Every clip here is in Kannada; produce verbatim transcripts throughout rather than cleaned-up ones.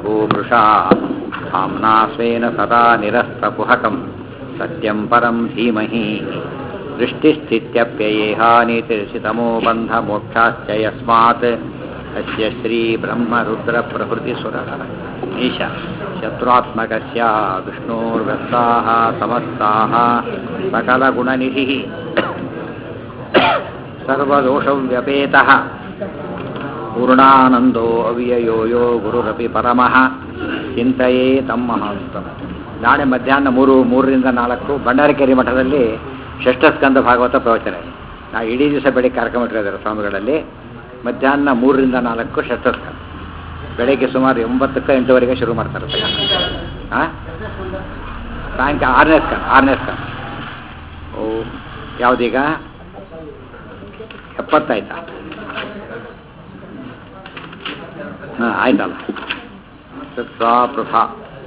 गोमृषा धाम्ना स्वेन सदा निरस्तकुहकं सत्यं परं धीमहि दृष्टिस्थित्यप्ययेहानितिर्षितमो बन्धमोक्षाश्च यस्मात् अस्य श्रीब्रह्मरुद्रप्रभृतिसुरः ईश शत्रुआत्मकस्य विष्णोर्व्यस्ताः समस्ताः सकलगुणनिधिः सर्वदोषव्यपेतः पूर्णानन्दो ಅವ್ಯಯೋ ಯೋ ಗುರುರಪಿ ಪರಮಃ ಚಿಂತೆಯೇ ತಮ್ಮ ಮಹಾಂತಂ. ನಾಳೆ ಮಧ್ಯಾಹ್ನ ಮೂರು ಮೂರರಿಂದ ನಾಲ್ಕು ಭಂಡಾರಕೆರೆ ಮಠದಲ್ಲಿ ಷಷ್ಠಸ್ಕಂದ ಭಾಗವತ ಪ್ರವಚನ. ನಾ ಇಡೀ ದಿವಸ ಬೆಳಿಗ್ಗೆ ಕಾರ್ಯಕ್ರಮ ಇಟ್ಟಿದ್ದಾರೆ ಸ್ವಾಮಿಗಳಲ್ಲಿ. ಮಧ್ಯಾಹ್ನ ಮೂರರಿಂದ ನಾಲ್ಕು ಷಷ್ಠಸ್ಕಂದ, ಬೆಳಗ್ಗೆ ಸುಮಾರು ಒಂಬತ್ತಕ್ಕೆ ಎಂಟುವರೆಗೆ ಶುರು ಮಾಡ್ತಾರೆ. ಹಾಂ, ಸಾಯಂಕಾಲ ಆರನೇ ಸ್ಕಂದ ಆರನೇ ಸ್ಕಂದ ಓ ಯಾವುದೀಗ ಎಪ್ಪತ್ತಾಯ್ತಾ? ಹಾಂ ಆಯ್ತಲ್ಲ. ಪೃಥಾ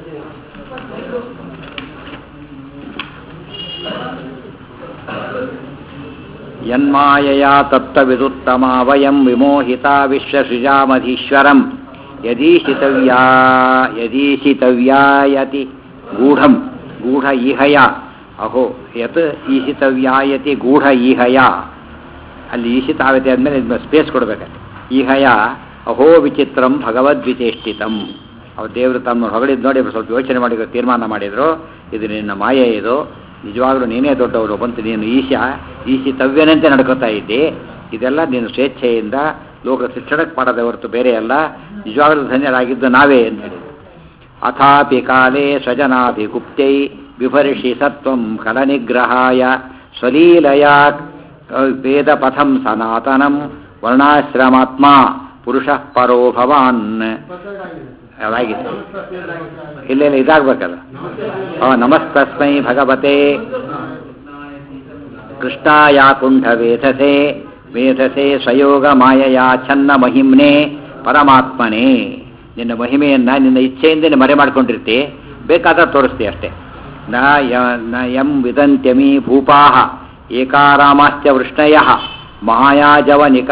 ಯನ್ಮಾಯಯಾ ತತ್ವವಿದುತ್ತಮ ವಯಂ ವಿಮೋಹಿತಾ ವಿಶ್ವಸೃಜಾಮಧೀಶ್ವರಂ ಯದೀಶಿತವ್ಯಾ ಯದೀಶಿತವ್ಯಾಯತಿ ಗೂಢಂ ಗೂಢ ಈಹಯ ಅಹೋ ಯತ್ ಈಶಿತವ್ಯಾಯತಿ ಗೂಢ ಈಹಯ. ಅಲ್ಲಿ ಈಶಿತಾವತಿ ಆದಮೇಲೆ ಸ್ಪೇಸ್ ಕೊಡಬೇಕಲ್ಲಿ. ಈಹಯ ಅಹೋ ವಿಚಿತ್ರಂ ಭಗವದ್ವಿಚೇಷ್ಟಿತಂ. ಅವ್ರು ದೇವರು ತಮ್ಮ ಹೊಗಳಿದ್ದು ನೋಡಿ ಸ್ವಲ್ಪ ಯೋಚನೆ ಮಾಡಿ ತೀರ್ಮಾನ ಮಾಡಿದರು, ಇದು ನಿನ್ನ ಮಾಯೆ, ಇದು ನಿಜವಾಗ್ಲೂ ನೀನೇ ದೊಡ್ಡವರು ಬಂತು, ನೀನು ಈಶಾ ಈಶಿತವ್ಯನಂತೆ ನಡ್ಕೋತಾ ಇದ್ದಿ, ಇದೆಲ್ಲ ನೀನು ಸ್ವೇಚ್ಛೆಯಿಂದ ಲೋಕ ಶಿಕ್ಷಣಕ್ಕೆ ಮಾಡೋದೇ ಹೊರತು ಬೇರೆ ಅಲ್ಲ, ನಿಜವಾಗ್ಲೂ ಧನ್ಯರಾಗಿದ್ದು ನಾವೇ ಅಂತ ಹೇಳಿದರು. ಅಥಾಪಿ ಕಾಲೇ ಸ್ವಜನಾಭಿಗುಪ್ತೈ ಬಿಭರ್ಷಿ ಸತ್ವಂ ಕಲನಿಗ್ರಹಾಯ ಸ್ವಲೀಲಯ ವೇದಪಥಂ ಸನಾತನಂ ವರ್ಣಾಶ್ರಮಾತ್ಮ ಪುರುಷ ಪರೋ ಭವಾನ್. ಅದಾಗಿದೆ, ಇಲ್ಲೆಲ್ಲ ಇದಾಗಬೇಕಲ್ಲ. ಅವ ನಮಸ್ತಸ್ಮೈ ಭಗವತೆ ಕೃಷ್ಣಾಯ ಕುಂಠ ವೇಧಸೆ ವೇಧಸೆ ಸ್ವಯೋಗ ಮಾಯಯ ಛನ್ನ ಮಹಿಮ್ನೆ ಪರಮಾತ್ಮನೇ. ನಿನ್ನ ಮಹಿಮೆಯನ್ನು ನಿನ್ನ ಇಚ್ಛೆಯಿಂದ ಮರೆ ಮಾಡ್ಕೊಂಡಿರ್ತಿ, ಬೇಕಾದ ತೋರಿಸ್ತಿ ಅಷ್ಟೇ. ನ ಯಂ ವಿದಂತ್ಯಮಿ ಭೂಪಾಹ ಏಕಾರಾಮಾಶ್ಚ ವೃಷ್ಣಯಃ ಮಾಯಾಜವನಿಕಾ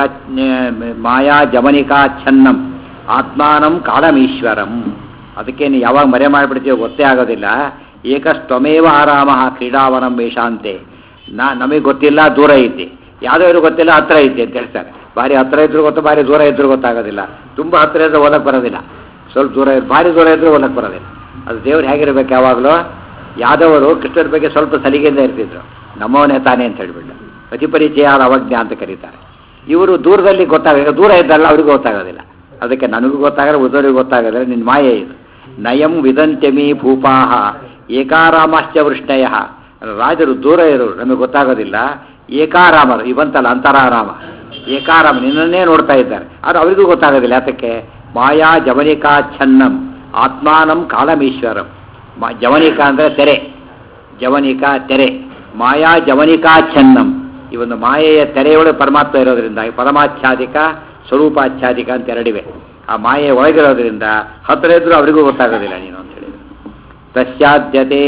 ಮಾಯಾಜವನಿಕಾಚ್ಛನ್ನಂ ಆತ್ಮಾನಂ ಕಾಲಮೀಶ್ವರಂ. ಅದಕ್ಕೆ ನೀವು ಯಾವಾಗ ಮರೆ ಮಾಡಿಬಿಡ್ತೀವೋ ಗೊತ್ತೇ ಆಗೋದಿಲ್ಲ. ಏಕಸ್ತ್ವಮೇವ ಆರಾಮ ಕ್ರೀಡಾವನಂ ವೇಷಾಂತೆ. ನಾ ನಮಗೆ ಗೊತ್ತಿಲ್ಲ, ದೂರ ಐತಿ, ಯಾವುದೋ ಇದ್ರು ಗೊತ್ತಿಲ್ಲ, ಹತ್ತಿರ ಐತಿ ಅಂತ ಹೇಳ್ತಾರೆ. ಭಾರಿ ಹತ್ತಿರ ಇದ್ರು ಗೊತ್ತು, ಭಾರಿ ದೂರ ಇದ್ರು ಗೊತ್ತಾಗೋದಿಲ್ಲ. ತುಂಬ ಹತ್ತಿರ ಇದ್ರೆ ಓದಕ್ಕೆ ಬರೋದಿಲ್ಲ, ಸ್ವಲ್ಪ ದೂರ ಇದ್ರು ಭಾರಿ ದೂರ ಇದ್ರೂ ಓದಕ್ಕೆ ಬರೋದಿಲ್ಲ. ಅದು ದೇವ್ರು ಹೇಗಿರ್ಬೇಕು, ಯಾವಾಗಲೂ ಯಾದವರು ಕೃಷ್ಣರ ಬಗ್ಗೆ ಸ್ವಲ್ಪ ಸಲಿಗೆಯಿಂದ ಇರ್ತಿದ್ರು, ನಮ್ಮವನೇ ತಾನೇ ಅಂತ ಹೇಳಿಬಿಟ್ಟು ಅತಿಪರಿಚಯ ಅವಜ್ಞ ಅಂತ ಕರೀತಾರೆ. ಇವರು ದೂರದಲ್ಲಿ ಗೊತ್ತಾಗ ದೂರ ಇದ್ದಲ್ಲ ಅವ್ರಿಗೂ ಗೊತ್ತಾಗೋದಿಲ್ಲ. ಅದಕ್ಕೆ ನನಗೂ ಗೊತ್ತಾಗಲ್ಲ, ಉದರಿಗೂ ಗೊತ್ತಾಗೋದಿಲ್ಲ, ನಿನ್ನ ಮಾಯೆ ಇದು. ನಯಂ ವಿದಂತ್ಯಮಿ ಭೂಪಾಹ ಏಕಾರಾಮಾಶ್ಚ ವೃಷ್ಣಯ. ರಾಜರು ದೂರ ಇರೋರು, ನಮಗೆ ಗೊತ್ತಾಗೋದಿಲ್ಲ. ಏಕಾರಾಮರು ಇವಂತಲ್ಲ ಅಂತರಾರಾಮ, ಏಕಾರಾಮ ನಿನ್ನನ್ನೇ ನೋಡ್ತಾ ಇದ್ದಾರೆ, ಆದರೆ ಅವರಿಗೂ ಗೊತ್ತಾಗೋದಿಲ್ಲ. ಯಾತಕ್ಕೆ? ಮಾಯಾ ಜವನಿಕಾಚ್ಛನ್ನಂ ಆತ್ಮಾನಂ ಕಾಲಮೀಶ್ವರಂ. ಮಾ ಜವನಿಕಾ ಅಂದರೆ ತೆರೆ, ಜವನಿಕಾ ತೆರೆ, ಮಾಯಾ ಜವನಿಕಾಚ್ಛನ್ನಂ. ಈ ಒಂದು ಮಾಯೆಯ ತೆರೆಯೊಳಗೆ ಪರಮಾತ್ಮ ಇರೋದ್ರಿಂದ ಪರಮಾಚ್ಛಾದಿಕ ಸ್ವರೂಪಾಚ್ಛಾದಿಕ ಅಂತ ಎರಡಿವೆ. ಆ ಮಾಯೆಯ ಒಳಗಿರೋದ್ರಿಂದ ಹತ್ತಿರ ಇದ್ರೂ ಅವರಿಗೂ ಗೊತ್ತಾಗೋದಿಲ್ಲ ನೀನು ಅಂತ ಹೇಳಿದ್ರು. ತಸ್ಯಾದ್ಯತೆ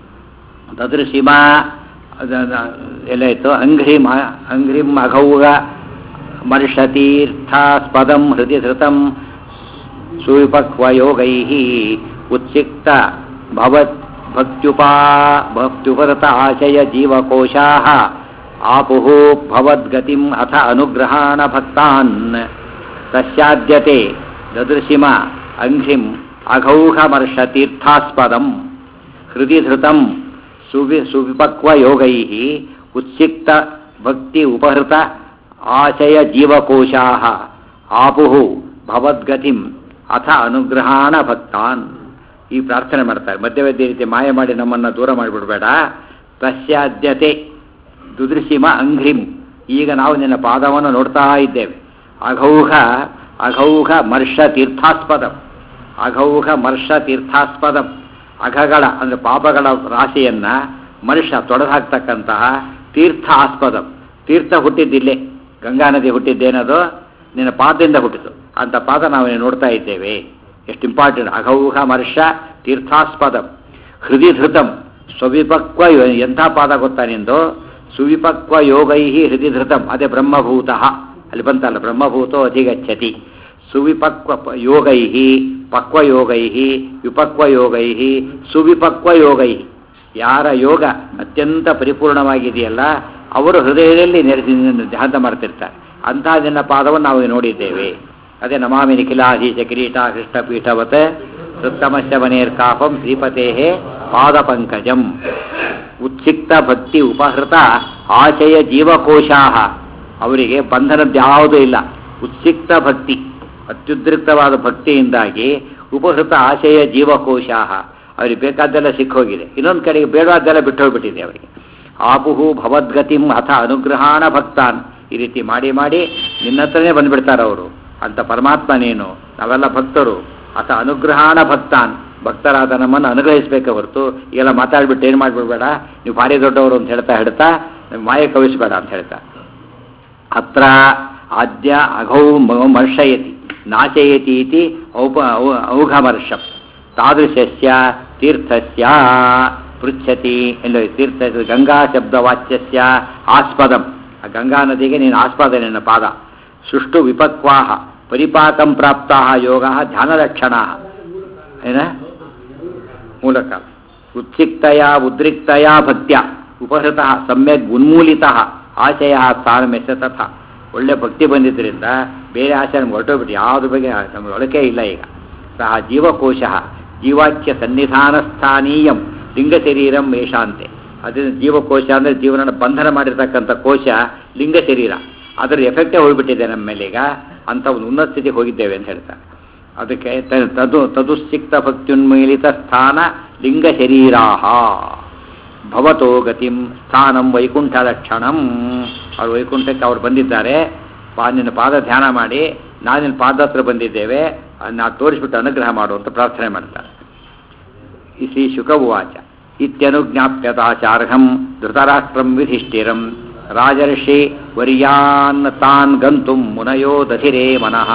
ತದೃಶಿಮ ಎಲ್ಲ ಇತ್ತು. ಅಂಘ್ರಿಮ ಅಂಘ್ರಿಂ ಅಘೌಗ ಮರ್ಷತೀರ್ಥಾಸ್ಪದಂ ಹೃದಯ ಧೃತಂ ಸುವಿಪಕ್ವಯೋಗೈ ಉತ್ಸಿಕ್ತ ಭವತ್ ಭಕ್ತ್ಯುಪಾ ಭಕ್ತ್ಯುಪರತ ಆಶಯ ಜೀವಕೋಶಾಃ ಆಪುಃ ಭವದ್ಗತಿಂ ಅಥ ಅನುಗ್ರಹಾಣ ಭಕ್ತಾನ್. ತಸ್ಯಾದ್ಯತೆ ದದೃಶಿಮ ಅಂಘ್ರಿಂ ಅಘೌಘಮರ್ಷತೀರ್ಥಾಸ್ಪದಂ ಹೃದಯ ಧೃತಂ ಸುವಿ ಸುವಿಪಕ್ವಯೋಗೈ ಉತ್ಸಿಕ್ತ ಭಕ್ತಿ ಉಪಹೃತ ಆಶಯ ಜೀವಕೋಶಾಃ ಆಪುಃ ಭವದ್ಗತಿಂ ಅಥ ಅನುಗ್ರಹಾಣ ಭಕ್ತಾನ್. ಈ ಪ್ರಾರ್ಥನೆ ಮಾಡ್ತಾರೆ. ಮಧ್ಯ ಮಧ್ಯ ರೀತಿ ಮಾಯ ಮಾಡಿ ನಮ್ಮನ್ನು ದೂರ ಮಾಡಿಬಿಡಬೇಡ. ತಸ್ಯಾದ್ಯತೆ ದುದೃಶಿಮ ಅಂಘ್ರಿಂ. ಈಗ ನಾವು ನಿನ್ನ ಪಾದವನ್ನು ನೋಡ್ತಾ ಇದ್ದೇವೆ. ಅಘೌಘ ಅಘೌಘ ಮರ್ಷ ತೀರ್ಥಾಸ್ಪದಂ ಅಘೌಘ ಮರ್ಷ ತೀರ್ಥಾಸ್ಪದಂ. ಅಘಗಳ ಅಂದರೆ ಪಾಪಗಳ ರಾಶಿಯನ್ನು ಮನುಷ್ಯ ತೊಡೆದು ಹಾಕ್ತಕ್ಕಂತಹ ತೀರ್ಥ ಆಸ್ಪದಂ. ತೀರ್ಥ ಹುಟ್ಟಿದ್ದಿಲ್ಲೇ, ಗಂಗಾ ನದಿ ಹುಟ್ಟಿದ್ದೇನದು ನಿನ್ನ ಪಾದದಿಂದ ಹುಟ್ಟಿತು. ಅಂಥ ಪಾದ ನಾವು ನೋಡ್ತಾ ಇದ್ದೇವೆ. ಎಷ್ಟು ಇಂಪಾರ್ಟೆಂಟ್. ಅಘೌಘ ಮರ್ಷ ತೀರ್ಥಾಸ್ಪದಂ ಹೃದಯ ಧೃತಂ ಸ್ವವಿಪಕ್ವ. ಎಂಥ ಪಾದ ಗೊತ್ತಾ ನಿಂದು? ಸುವಿಪಕ್ವ ಯೋಗೈ ಹೃದಯ ಧೃತಂ. ಅದೇ ಬ್ರಹ್ಮಭೂತ ಅಲ್ಲಿ ಬಂತಲ್ಲ, ಬ್ರಹ್ಮಭೂತೋ ಅಧಿಗಚ್ಚತಿ. ಸುವಿಪಕ್ವ ಯೋಗೈ ಪಕ್ವಯೋಗೈ ವಿಪಕ್ವಯೋಗೈ ಸುವಿಪಕ್ವಯೋಗೈ. ಯಾರ ಯೋಗ ಅತ್ಯಂತ ಪರಿಪೂರ್ಣವಾಗಿದೆಯಲ್ಲ ಅವರು ಹೃದಯದಲ್ಲಿ ನೆರೆಸಿ ಧ್ಯಾನ ಮಾಡ್ತಿರ್ತಾರೆ. ಅಂತಹ ಜನ ಪಾದವನ್ನು ನಾವು ನೋಡಿದ್ದೇವೆ. ಅದೇ ನಮಾಮಿ ನಿಖಿಲಾಧೀಶ ಕಿರೀಟ ಕೃಷ್ಣಪೀಠವತ್ ಸತ್ತಮಶ್ಯ ಮನೇರ್ಕಾಪಂ ಶ್ರೀಪತೇ ಪಾದಪಂಕಜಂ. ಉತ್ಸಿಕ್ತ ಭಕ್ತಿ ಉಪಹೃತ ಆಶಯ ಜೀವಕೋಶಾ. ಅವರಿಗೆ ಬಂಧನದ್ಯಾವುದೂ ಇಲ್ಲ. ಉತ್ಸಿಕ್ತ ಭಕ್ತಿ, ಅತ್ಯುದ್ರಿಕ್ತವಾದ ಭಕ್ತಿಯಿಂದಾಗಿ ಉಪಹೃತ ಆಶಯ ಜೀವಕೋಶಾ. ಅವ್ರಿಗೆ ಬೇಕಾದ್ದೆಲ್ಲ ಸಿಕ್ಕೋಗಿದೆ. ಇನ್ನೊಂದು ಕಡೆಗೆ ಬೇಡವಾದ್ದೆಲ್ಲ ಬಿಟ್ಟು ಹೋಗ್ಬಿಟ್ಟಿದೆ ಅವರಿಗೆ. ಆಪುಹು ಭವದ್ಗತಿಂ ಅಥ ಅನುಗ್ರಹಾಣ ಭಕ್ತಾನ್. ಈ ರೀತಿ ಮಾಡಿ ಮಾಡಿ ನಿನ್ನ ಹತ್ರನೇ ಬಂದುಬಿಡ್ತಾರೆ ಅವರು. ಅಂತ ಪರಮಾತ್ಮ ನೀನು, ನಾವೆಲ್ಲ ಭಕ್ತರು. ಅಥ ಅನುಗ್ರಹಾಣ ಭಕ್ತಾನ್, ಭಕ್ತರಾದ ನಮ್ಮನ್ನು ಅನುಗ್ರಹಿಸಬೇಕೆ ಹೊರತು ಈಗೆಲ್ಲ ಮಾತಾಡ್ಬಿಟ್ಟು ಏನು ಮಾಡಿಬಿಡ್ಬೇಡ, ನೀವು ಭಾರಿ ದೊಡ್ಡವರು ಅಂತ ಹೇಳ್ತಾ ಹೇಳ್ತಾ ಮಾಯ ಕವಿಸಬೇಡ ಅಂತ ಹೇಳ್ತಾ. ಅತ್ರ ಆದ್ಯ ಅಘೌ ಮರ್ಷಯತಿ ನಾಚಯತಿ ಇತಿ ಔಪ ಔಘಮರ್ಷಂ ತಾದೃಶಸ್ಯ ತೀರ್ಥಸ್ಯ ಪೃಚ್ಛತಿ ಎಲ್ಲೋ ತೀರ್ಥ ಗಂಗಾ ಶಬ್ದವಾಚ್ಯಸ್ಯ ಆಸ್ಪದಂ. ಆ ಗಂಗಾ ನದಿಗೆ ನೀನು ಆಸ್ಪದ ನಿನ್ನ ಪಾದ. ಸುಷ್ಟು ವಿಪಕ್ವಾಹ ಪರಿಪಾಕಂ ಪ್ರಾಪ್ತಾಹ ಯೋಗ ಧ್ಯಾನಲಕ್ಷಣ. ಏನ ಮೂಲಕ ಉತ್ಸಿಕ್ತಯ ಉದ್ರಿಕ್ತಯ ಭಕ್ತ್ಯ ಉಪಹೃತ ಸಮ್ಯಕ್ ಉನ್ಮೂಲಿತ ಆಶಯ ಸ್ಥಾನಮೆಸ ತಥ. ಒಳ್ಳೆ ಭಕ್ತಿ ಬಂದಿದ್ದರಿಂದ ಬೇರೆ ಆಶಯ ನಮ್ಗೆ ಹೊರಟೋಗ್ಬಿಟ್ಟು ಯಾವ್ದು ಬಗ್ಗೆ ನಮ್ಗೆ ಒಳಕೆ ಇಲ್ಲ. ಈಗ ಸಹ ಜೀವಕೋಶ ಜೀವಾಚ್ಯ ಸನ್ನಿಧಾನ ಸ್ಥಾನೀಯಂ ಲಿಂಗ ಶರೀರಂ ಮೇಷಾಂತೆ. ಅದರಿಂದ ಜೀವಕೋಶ ಅಂದರೆ ಜೀವನ ಬಂಧನ ಮಾಡಿರ್ತಕ್ಕಂಥ ಕೋಶ ಲಿಂಗ ಶರೀರ. ಅದರ ಎಫೆಕ್ಟೇ ಹೋಗ್ಬಿಟ್ಟಿದೆ ನಮ್ಮ ಮೇಲೆ. ಈಗ ಅಂಥ ಒಂದು ಉನ್ನತ ಸ್ಥಿತಿಗೆ ಹೋಗಿದ್ದೇವೆ ಅಂತ ಹೇಳ್ತಾರೆ. ಅದಕ್ಕೆ ತದು ತದುಸಿಕ್ತ ಭಕ್ತ್ಯುನ್ಮೀಲಿತ ಸ್ಥಾನ ಲಿಂಗ ಶರೀರಾಹ ಭವತೋ ಗತಿಂ ಸ್ಥಾನಂ ವೈಕುಂಠ ಲಕ್ಷಣಂ. ಅವರು ವೈಕುಂಠಕ್ಕೆ ಅವ್ರು ಬಂದಿದ್ದಾರೆ. ಪಾ ನಿನ್ನ ಪಾದ ಧ್ಯಾನ ಮಾಡಿ ನಾನು ನಿನ್ನ ಪಾದ ಹತ್ರ ಬಂದಿದ್ದೇವೆ, ನಾ ತೋರಿಸ್ಬಿಟ್ಟು ಅನುಗ್ರಹ ಮಾಡು ಅಂತ ಪ್ರಾರ್ಥನೆ ಮಾಡ್ತಾರೆ. ಶ್ರೀ ಶುಕವಾಚ ಇತ್ಯನುಜ್ಞಾಪ್ಯತಾಚಾರ್ಹಂ ಧೃತರಾಷ್ಟ್ರಂ ವಿಧಿಷ್ಠಿರಂ ರಾಜರ್ಷಿ ವರ್ಯಾನ್ ತಾನ್ ಗಂತುಂ ಮುನಯೋ ದಧಿರೇ ಮನಃ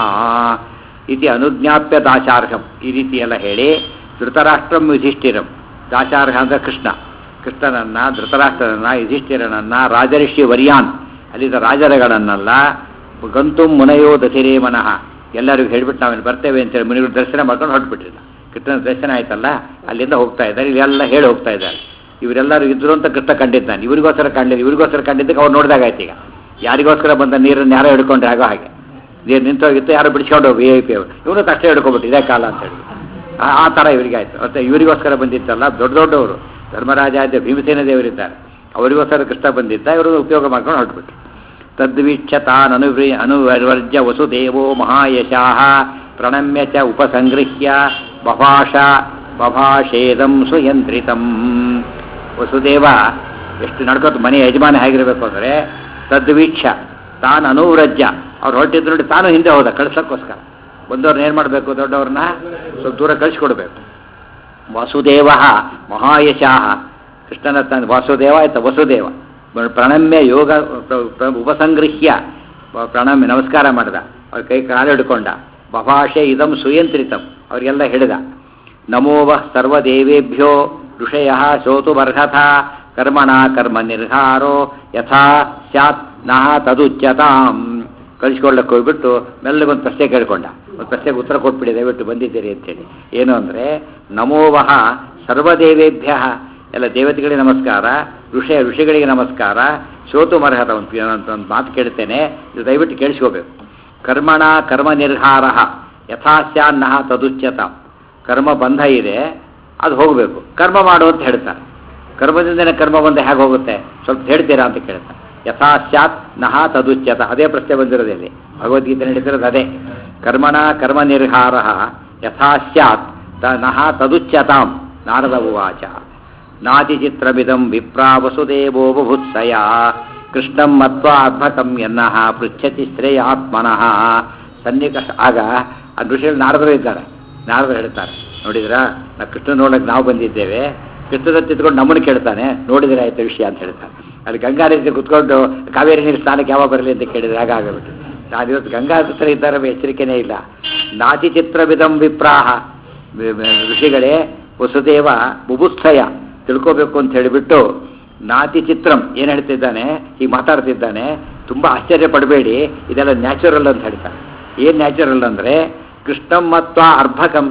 ಇತಿ ಅನುಜ್ಞಾಪ್ಯ ದಾಶಾರ್ಹಂ. ಈ ರೀತಿಯೆಲ್ಲ ಹೇಳಿ ಧೃತರಾಷ್ಟ್ರಂ ಯುಧಿಷ್ಠಿರಂ, ದಾಶಾರ್ಹ ಅಂದರೆ ಕೃಷ್ಣ, ಕೃಷ್ಣನನ್ನ ಧೃತರಾಷ್ಟ್ರನನ್ನ ಯುಧಿಷ್ಠಿರನನ್ನ ರಾಜರ್ಷಿ ವರ್ಯಾನ್ ಅಲ್ಲಿದ್ದ ರಾಜರುಗಳನ್ನೆಲ್ಲ ಗಂತುಂ ಮುನಯೋ ದಧಿರೇ ಮನಃ ಎಲ್ಲರಿಗೂ ಹೇಳ್ಬಿಟ್ಟು ನಾವೇನು ಬರ್ತೇವೆ ಅಂತೇಳಿ ಮುನಿಗಳು ದರ್ಶನ ಮಾಡ್ಕೊಂಡು ಹೊರಟ್ಬಿಟ್ಟಿಲ್ಲ. ಕೃಷ್ಣನ ದರ್ಶನ ಆಯ್ತಲ್ಲ, ಅಲ್ಲಿಂದ ಹೋಗ್ತಾ ಇದ್ದಾರೆ. ಇವೆಲ್ಲ ಹೇಳಿ ಹೋಗ್ತಾ ಇದ್ದಾರೆ. ಇವರೆಲ್ಲರೂ ಇದ್ರು ಅಂತ ಕೃಷ್ಣ ಕಂಡಿದ್ದಾನೆ. ಇವರಿಗೋಸ್ಕರ ಕಂಡಿದ್ದು ಇವರಿಗೋಸ್ಕರ ಕಂಡಿದ್ದಕ್ಕೆ ಅವ್ರು ನೋಡಿದಾಗ ಆಯ್ತು. ಈಗ ಯಾರಿಗೋಸ್ಕರ ಬಂದ ನೀರನ್ನು ಯಾರೋ ಹಿಡ್ಕೊಂಡ್ರೆ ಆಗೋ ಹಾಗೆ ನೀರು ನಿಂತೋಗಿತ್ತು, ಯಾರೋ ಬಿಡಿಸ್ಕೊಂಡು ಹೋಗಿ ವಿ ಐ ಪಿ ಅವರು ಇವನು ಕಷ್ಟ ಹಿಡ್ಕೊಬಿಟ್ಟು ಇದೇ ಕಾಲ ಅಂತ ಹೇಳಿ ಆ ಥರ ಇವರಿಗೆ ಆಯಿತು. ಮತ್ತು ಇವರಿಗೋಸ್ಕರ ಬಂದಿತ್ತಲ್ಲ ದೊಡ್ಡ ದೊಡ್ಡವರು ಧರ್ಮರಾಜಾದ್ಯ ಭೀಮಸೇನ ದೇವರಿದ್ದಾರೆ, ಅವರಿಗೋಸ್ಕರ ಕೃಷ್ಣ ಬಂದಿದ್ದ, ಇವರು ಉಪಯೋಗ ಮಾಡ್ಕೊಂಡು ಹೊರಟ್ಬಿಟ್ಟು. ತದ್ವೀಕ್ಷ ತಾನ್ ಅನುವ್ರಿ ಅನುವರ್ಜ್ಯ ವಸುದೇವೋ ಮಹಾಯಶಾಹ ಪ್ರಣಮ್ಯ ಚ ಉಪಸಂಗೃಹ್ಯ ಬಭಾಷ ಬಭಾಷೇದಂ ಸುಯಂತ್ರಿತಂ. ವಸುದೇವ ಎಷ್ಟು ನಡ್ಕೋತ ಮನೆ ಯಜಮಾನ ಹೇಗಿರಬೇಕು ಅಂದರೆ ತದ್ವೀಕ್ಷ ತಾನು ಅನುವ್ರಜ್ಯ ಅವ್ರು ಹೊರಟಿದ್ರು ನೋಡಿ ತಾನು ಹಿಂದೆ ಹೋದ ಕಳ್ಸೋಕ್ಕೋಸ್ಕರ. ಬಂದವ್ರನ್ನ ಏನು ಮಾಡಬೇಕು, ದೊಡ್ಡವ್ರನ್ನ ಸ್ವಲ್ಪ ದೂರ ಕಳಿಸ್ಕೊಡ್ಬೇಕು. ವಾಸುದೇವ ಮಹಾಯಶಾಹ ಕೃಷ್ಣನ ತಂದೆ ವಾಸುದೇವ ಆಯ್ತು ವಸುದೇವ ಪ್ರಣಮ್ಯ ಯೋಗ ಉಪಸಂಗೃಹ್ಯ ಪ್ರಣಮ್ಯ ನಮಸ್ಕಾರ ಮಾಡಿದ, ಅವ್ರ ಕೈ ಕಾಲು ಹಿಡ್ಕೊಂಡ. ಬಭಾಷೆ ಇದಂ ಸುಯಂತ್ರಿತಂ ಅವರಿಗೆಲ್ಲ ಹಿಡಿದ. ನಮೋವ ಸರ್ವದೇವೇಭ್ಯೋ ಋಷಯ ಶೋತುಮರ್ಹಥ ಕರ್ಮಣ ಕರ್ಮ ನಿರ್ಹಾರೋ ಯಥಾ ಸ್ಯಾತ್ ನಹ ತದುಚ್ಯತಾಂ. ಕಳಿಸ್ಕೊಳ್ಳಕ್ಕೆ ಹೋಗ್ಬಿಟ್ಟು ಮೆಲ್ಲಗೊಂದು ಪ್ರಶ್ನೆ ಕೇಳ್ಕೊಂಡ. ಒಂದು ಪ್ರಶ್ನೆಗೆ ಉತ್ತರ ಕೊಟ್ಬಿಡಿ ದಯವಿಟ್ಟು ಬಂದಿದ್ದೀರಿ ಅಂತೇಳಿ. ಏನು ಅಂದರೆ ನಮೋವಹ ಸರ್ವದೇವೇಭ್ಯ ಎಲ್ಲ ದೇವತೆಗಳಿಗೆ ನಮಸ್ಕಾರ, ಋಷ ಋಷಿಗಳಿಗೆ ನಮಸ್ಕಾರ, ಶೋತುಮರ್ಹತ ಒಂದು ಒಂದು ಮಾತು ಕೇಳ್ತೇನೆ, ಇದು ದಯವಿಟ್ಟು ಕೇಳಿಸ್ಕೋಬೇಕು. ಕರ್ಮಣ ಕರ್ಮ ನಿರ್ಹಾರ ಯಥಾಸ್ಯಾನ್ನಹ ತದುಚ್ಯತಾಂ. ಕರ್ಮ ಬಂಧ ಇದೆ, ಅದು ಹೋಗಬೇಕು. ಕರ್ಮ ಮಾಡು ಅಂತ ಹೇಳ್ತಾರೆ. ಕರ್ಮದಿಂದನೇ ಕರ್ಮ ಬಂದ ಹೇಗೆ ಹೋಗುತ್ತೆ ಸ್ವಲ್ಪ ಹೇಳ್ತೀರಾ ಅಂತ ಕೇಳ್ತಾರೆ. ಯಥಾಸ್ಯಾತ್ ನಹ ತದುಚ್ಯತ ಅದೇ ಪ್ರಶ್ನೆ ಬಂದಿರೋದಲ್ಲಿ ಭಗವದ್ಗೀತೆ ನಡೀತಿರೋದು ಅದೇ. ಕರ್ಮಣ ಕರ್ಮ ನಿರ್ಹಾರ ಯಥಾಸ್ಯಾತ್ ನಹ ತದುಚ್ಯತಾಂ. ನಾರದ ಉವಾಚ ನಾತಿ ಚಿತ್ರವಿದಂ ವಿಪ್ರಾ ವಸುದೇವೋ ಬಭುತ್ಸಯ ಕೃಷ್ಣಂ ಮತ್ವಾ ಅದ್ಭುತಂ ಎನ್ನಃ ಪೃಚ್ಛತಿ ಶ್ರೇಯಾತ್ಮನಃ. ಸನ್ನಿಕಷ್ಟ ಆಗ ಆ ಋಷಿಗಳು ನಾರದರು ಇದ್ದಾರೆ. ನಾರದರು ಹೇಳ್ತಾರೆ, ನೋಡಿದ್ರಾ ನಾವು ಕೃಷ್ಣ ನೋಡಕ್ಕೆ ನಾವು ಬಂದಿದ್ದೇವೆ, ಕೃಷ್ಣದ ತಿತ್ಕೊಂಡು ನಮ್ಮನ್ನು ಕೇಳ್ತಾನೆ, ನೋಡಿದ್ರೆ ಆಯ್ತು ವಿಷಯ ಅಂತ ಹೇಳ್ತಾನೆ. ಅಲ್ಲಿ ಗಂಗಾ ರೀತಿ ಕುತ್ಕೊಂಡು ಕಾವೇರಿ ನೀರು ಸ್ನಾನಕ್ಕೆ ಯಾವಾಗ ಬರಲಿ ಅಂತ ಕೇಳಿದ್ರೆ ಆಗ ಆಗಬಿಟ್ಟು ನಾನು ಇವತ್ತು ಗಂಗಾ ಹತ್ರ ಇದ್ದಾರೆ ಎಚ್ಚರಿಕೆನೇ ಇಲ್ಲ. ನಾತಿ ಚಿತ್ರವಿದಂ ವಿಪ್ರಾಹ ಋಷಿಗಳೇ ವಸುದೇವ ಬುಭುತ್ಸಯ ತಿಳ್ಕೋಬೇಕು ಅಂತ ಹೇಳಿಬಿಟ್ಟು ನಾತಿ ಚಿತ್ರಂ ಏನು ಹೇಳ್ತಿದ್ದಾನೆ, ಈಗ ಮಾತಾಡ್ತಿದ್ದಾನೆ, ತುಂಬ ಆಶ್ಚರ್ಯ ಪಡಬೇಡಿ, ಇದೆಲ್ಲ ನ್ಯಾಚುರಲ್ ಅಂತ ಹೇಳ್ತಾನೆ. ಏನು ನ್ಯಾಚುರಲ್ ಅಂದರೆ ಕೃಷ್ಣಂ ಮತ್ವ ಅರ್ಭಕಂ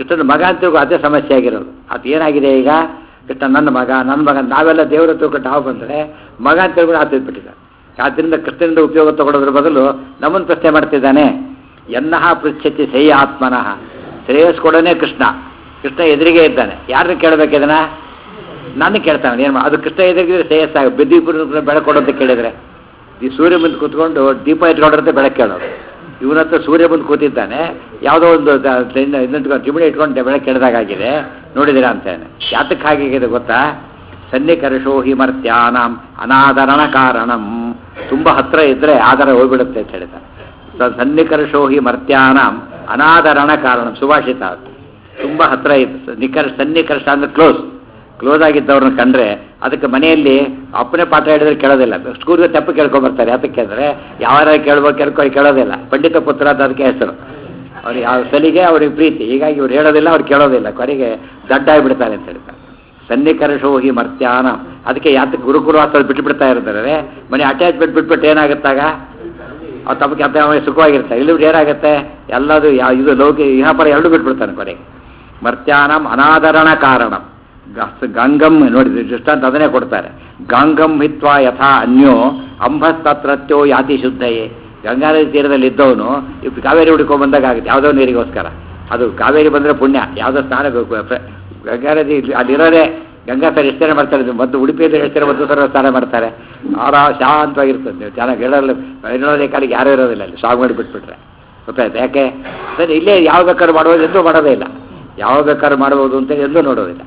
ಕೃಷ್ಣನ ಮಗ ಅಂತಿಗೂ ಅದೇ ಸಮಸ್ಯೆ ಆಗಿರೋದು. ಅದು ಏನಾಗಿದೆ ಈಗ, ಕೃಷ್ಣ ನನ್ನ ಮಗ ನನ್ನ ಮಗ ನಾವೆಲ್ಲ ದೇವರ ತಿಳ್ಕೊಂಡು ನಾವು ಬಂದರೆ ಮಗ ಅಂತ ತಿಳ್ಕೊಂಡು ಆತ ಬಿಟ್ಟಿದ್ದಾನೆ. ಆದ್ದರಿಂದ ಕೃಷ್ಣನಿಂದ ಉಪಯೋಗ ತಗೊಳ್ಳೋದ್ರ ಬದಲು ನಮ್ಮನ್ನು ಪ್ರಶ್ನೆ ಮಾಡ್ತಿದ್ದಾನೆ. ಎನ್ನಹ ಪೃಚ್ಛತಿ ಶ್ರೇಯ ಆತ್ಮನಃ, ಶ್ರೇಯಸ್ಕೊಡೋನೇ ಕೃಷ್ಣ. ಕೃಷ್ಣ ಎದುರಿಗೆ ಇದ್ದಾನೆ, ಯಾರನ್ನ ಕೇಳಬೇಕು ಇದನ್ನ? ನಾನು ಕೇಳ್ತಾನೆ. ಏನು ಅದು ಕೃಷ್ಣ ಎದುರಿಗಿದ್ರೆ ಶ್ರೇಯಸ್ಸಾಗ ದೀಪ ಬೆಳಕೊಡೋಂತ ಕೇಳಿದರೆ, ಈ ಸೂರ್ಯ ಮುಂದೆ ಕೂತ್ಕೊಂಡು ದೀಪ ಇಟ್ಕೊಂಡಿರುತ್ತೆ ಬೆಳಕು ಕೇಳೋದು. ಇವನ ಹತ್ರ ಸೂರ್ಯ ಮುಂದೆ ಕೂತಿದ್ದಾನೆ, ಯಾವುದೋ ಒಂದು ಇನ್ನೊಂದು ಚಿಮಣಿ ಇಟ್ಕೊಂಡು ಬೆಳಕು ಕೆಳೆದಾಗಿದೆ, ನೋಡಿದಿರಾ ಅಂತೇನೆ. ಯಾತಕ್ಕೆ ಹಾಗಿದೆ ಗೊತ್ತಾ? ಸನ್ನಿಕರ್ಷೋ ಹಿ ಮರ್ತ್ಯಾನಾಂ ಅನಾದರಣ ಕಾರಣಂ. ತುಂಬ ಹತ್ರ ಇದ್ದರೆ ಆಧಾರ ಹೋಗ್ಬಿಡುತ್ತೆ ಅಂತ ಹೇಳ್ತಾರೆ. ಸನ್ನಿಕರ್ಷೋ ಹಿ ಮರ್ತ್ಯಾನಾಂ ಅನಾದರಣ ಕಾರಣ ಸುಭಾಷಿತ. ತುಂಬ ಹತ್ರ ಇತ್ತು ನಿಕರ್ ಸನ್ನಿಕರ್ಷ ಅಂದರೆ ಕ್ಲೋಸ್ ಕ್ಲೋಸ್ ಆಗಿದ್ದವ್ರನ್ನ ಕಂಡ್ರೆ ಅದಕ್ಕೆ ಮನೆಯಲ್ಲಿ ಅಪ್ಪನೇ ಪಾಠ ಹೇಳಿದ್ರೆ ಕೇಳೋದಿಲ್ಲ. ಸ್ಕೂಲ್ಗೆ ತಪ್ಪು ಕೇಳ್ಕೊಂಬರ್ತಾರೆ. ಯಾತಕ್ಕೆ ಅಂದರೆ ಯಾವಾರ ಕೇಳ್ಬೋದು ಕೇಳ್ಕೊ ಕೇಳೋದಿಲ್ಲ. ಪಂಡಿತ ಪುತ್ರ ಅಂತ ಅದಕ್ಕೆ ಹೆಸರು. ಅವ್ರಿಗೆ ಯಾವ ಸಲಿಗೆ ಅವ್ರಿಗೆ ಪ್ರೀತಿ, ಹೀಗಾಗಿ ಇವ್ರು ಹೇಳೋದಿಲ್ಲ, ಅವ್ರು ಕೇಳೋದಿಲ್ಲ, ಕೊನೆಗೆ ದಡ್ಡ ಆಗಿಬಿಡ್ತಾರೆ ಅಂತ ಹೇಳ್ತಾರೆ. ಸನ್ನಿಕರ್ಷೋ ಹಿ ಮರ್ತ್ಯಾನ. ಅದಕ್ಕೆ ಯಾತಕ್ಕೆ ಗುರುಕುರು ವಾಸಲ್ಲಿ ಬಿಟ್ಟು ಬಿಡ್ತಾ ಇರ್ತಾರೆ. ಮನೆ ಅಟ್ಯಾಚ್ಮೆಂಟ್ ಬಿಟ್ಬಿಟ್ಟು ಏನಾಗುತ್ತಾಗ ಅವ್ರು ತಮಗೆ ಅಭ್ಯಾಸ ಸುಖವಾಗಿರ್ತಾರೆ. ಇಲ್ಲಿ ಬಿಟ್ಟು ಏನಾಗುತ್ತೆ ಎಲ್ಲದು ಯಾವ ಇದು ಲೌಕಿಕ ಇಹಪರ ಎರಡು ಬಿಟ್ಬಿಡ್ತಾನೆ ಕೊನೆಗೆ. ಮರ್ತ್ಯಾನಂ ಅನಾದರಣ ಕಾರಣ ಗಂಗಂ ನೋಡಿ ದೃಷ್ಟಾಂತ ಅದನ್ನೇ ಕೊಡ್ತಾರೆ. ಗಂಗಂ ಹಿತ್ವಾ ಯಥಾ ಅನ್ಯೋ ಅಂಬಸ್ತತ್ರತ್ಯೋ ಯಾತಿ ಶುದ್ಧಯೇ. ಗಂಗಾ ನದಿ ತೀರದಲ್ಲಿ ಇದ್ದವನು ಇವು ಕಾವೇರಿ ಹುಡ್ಕೊಂಡು ಬಂದಾಗ ಆಗುತ್ತೆ ಯಾವುದೋ ನೀರಿಗೋಸ್ಕರ. ಅದು ಕಾವೇರಿ ಬಂದರೆ ಪುಣ್ಯ, ಯಾವುದೋ ಸ್ನಾನ ಗಂಗಾ ನದಿ ಅಲ್ಲಿರೋದೇ ಗಂಗಾ ಸರ್ ಎಷ್ಟು ಜನ ಮಾಡ್ತಾರೆ. ಮತ್ತು ಉಡುಪಿಯಲ್ಲಿ ಎಷ್ಟು ಜನ ಒಂದು ಸಲ ಸ್ನಾನ ಮಾಡ್ತಾರೆ. ಆರ ಶಾಂತವಾಗಿರ್ತದೆ, ಚೆನ್ನಾಗಿ ಹೇಳೋಲ್ಲ ಹೇಳೋದೇ ಕಾಲಿಗೆ ಯಾರೂ ಇರೋದಿಲ್ಲ ಅಲ್ಲಿ ಸ್ವಾಮಿ ಮಾಡಿ ಬಿಟ್ಬಿಟ್ರೆ. ಗೊತ್ತಾಯ್ತು ಯಾಕೆ? ಸರಿ ಇಲ್ಲೇ ಯಾವ ಬೇಕಾದ್ರೂ ಮಾಡ್ಬೋದು ಎಂದೂ ಮಾಡೋದೇ ಇಲ್ಲ. ಯಾವ ಬೇಕಾದ್ರೂ ಮಾಡ್ಬೋದು ಅಂತೇಳಿ ಎಂದೂ ನೋಡೋದಿಲ್ಲ.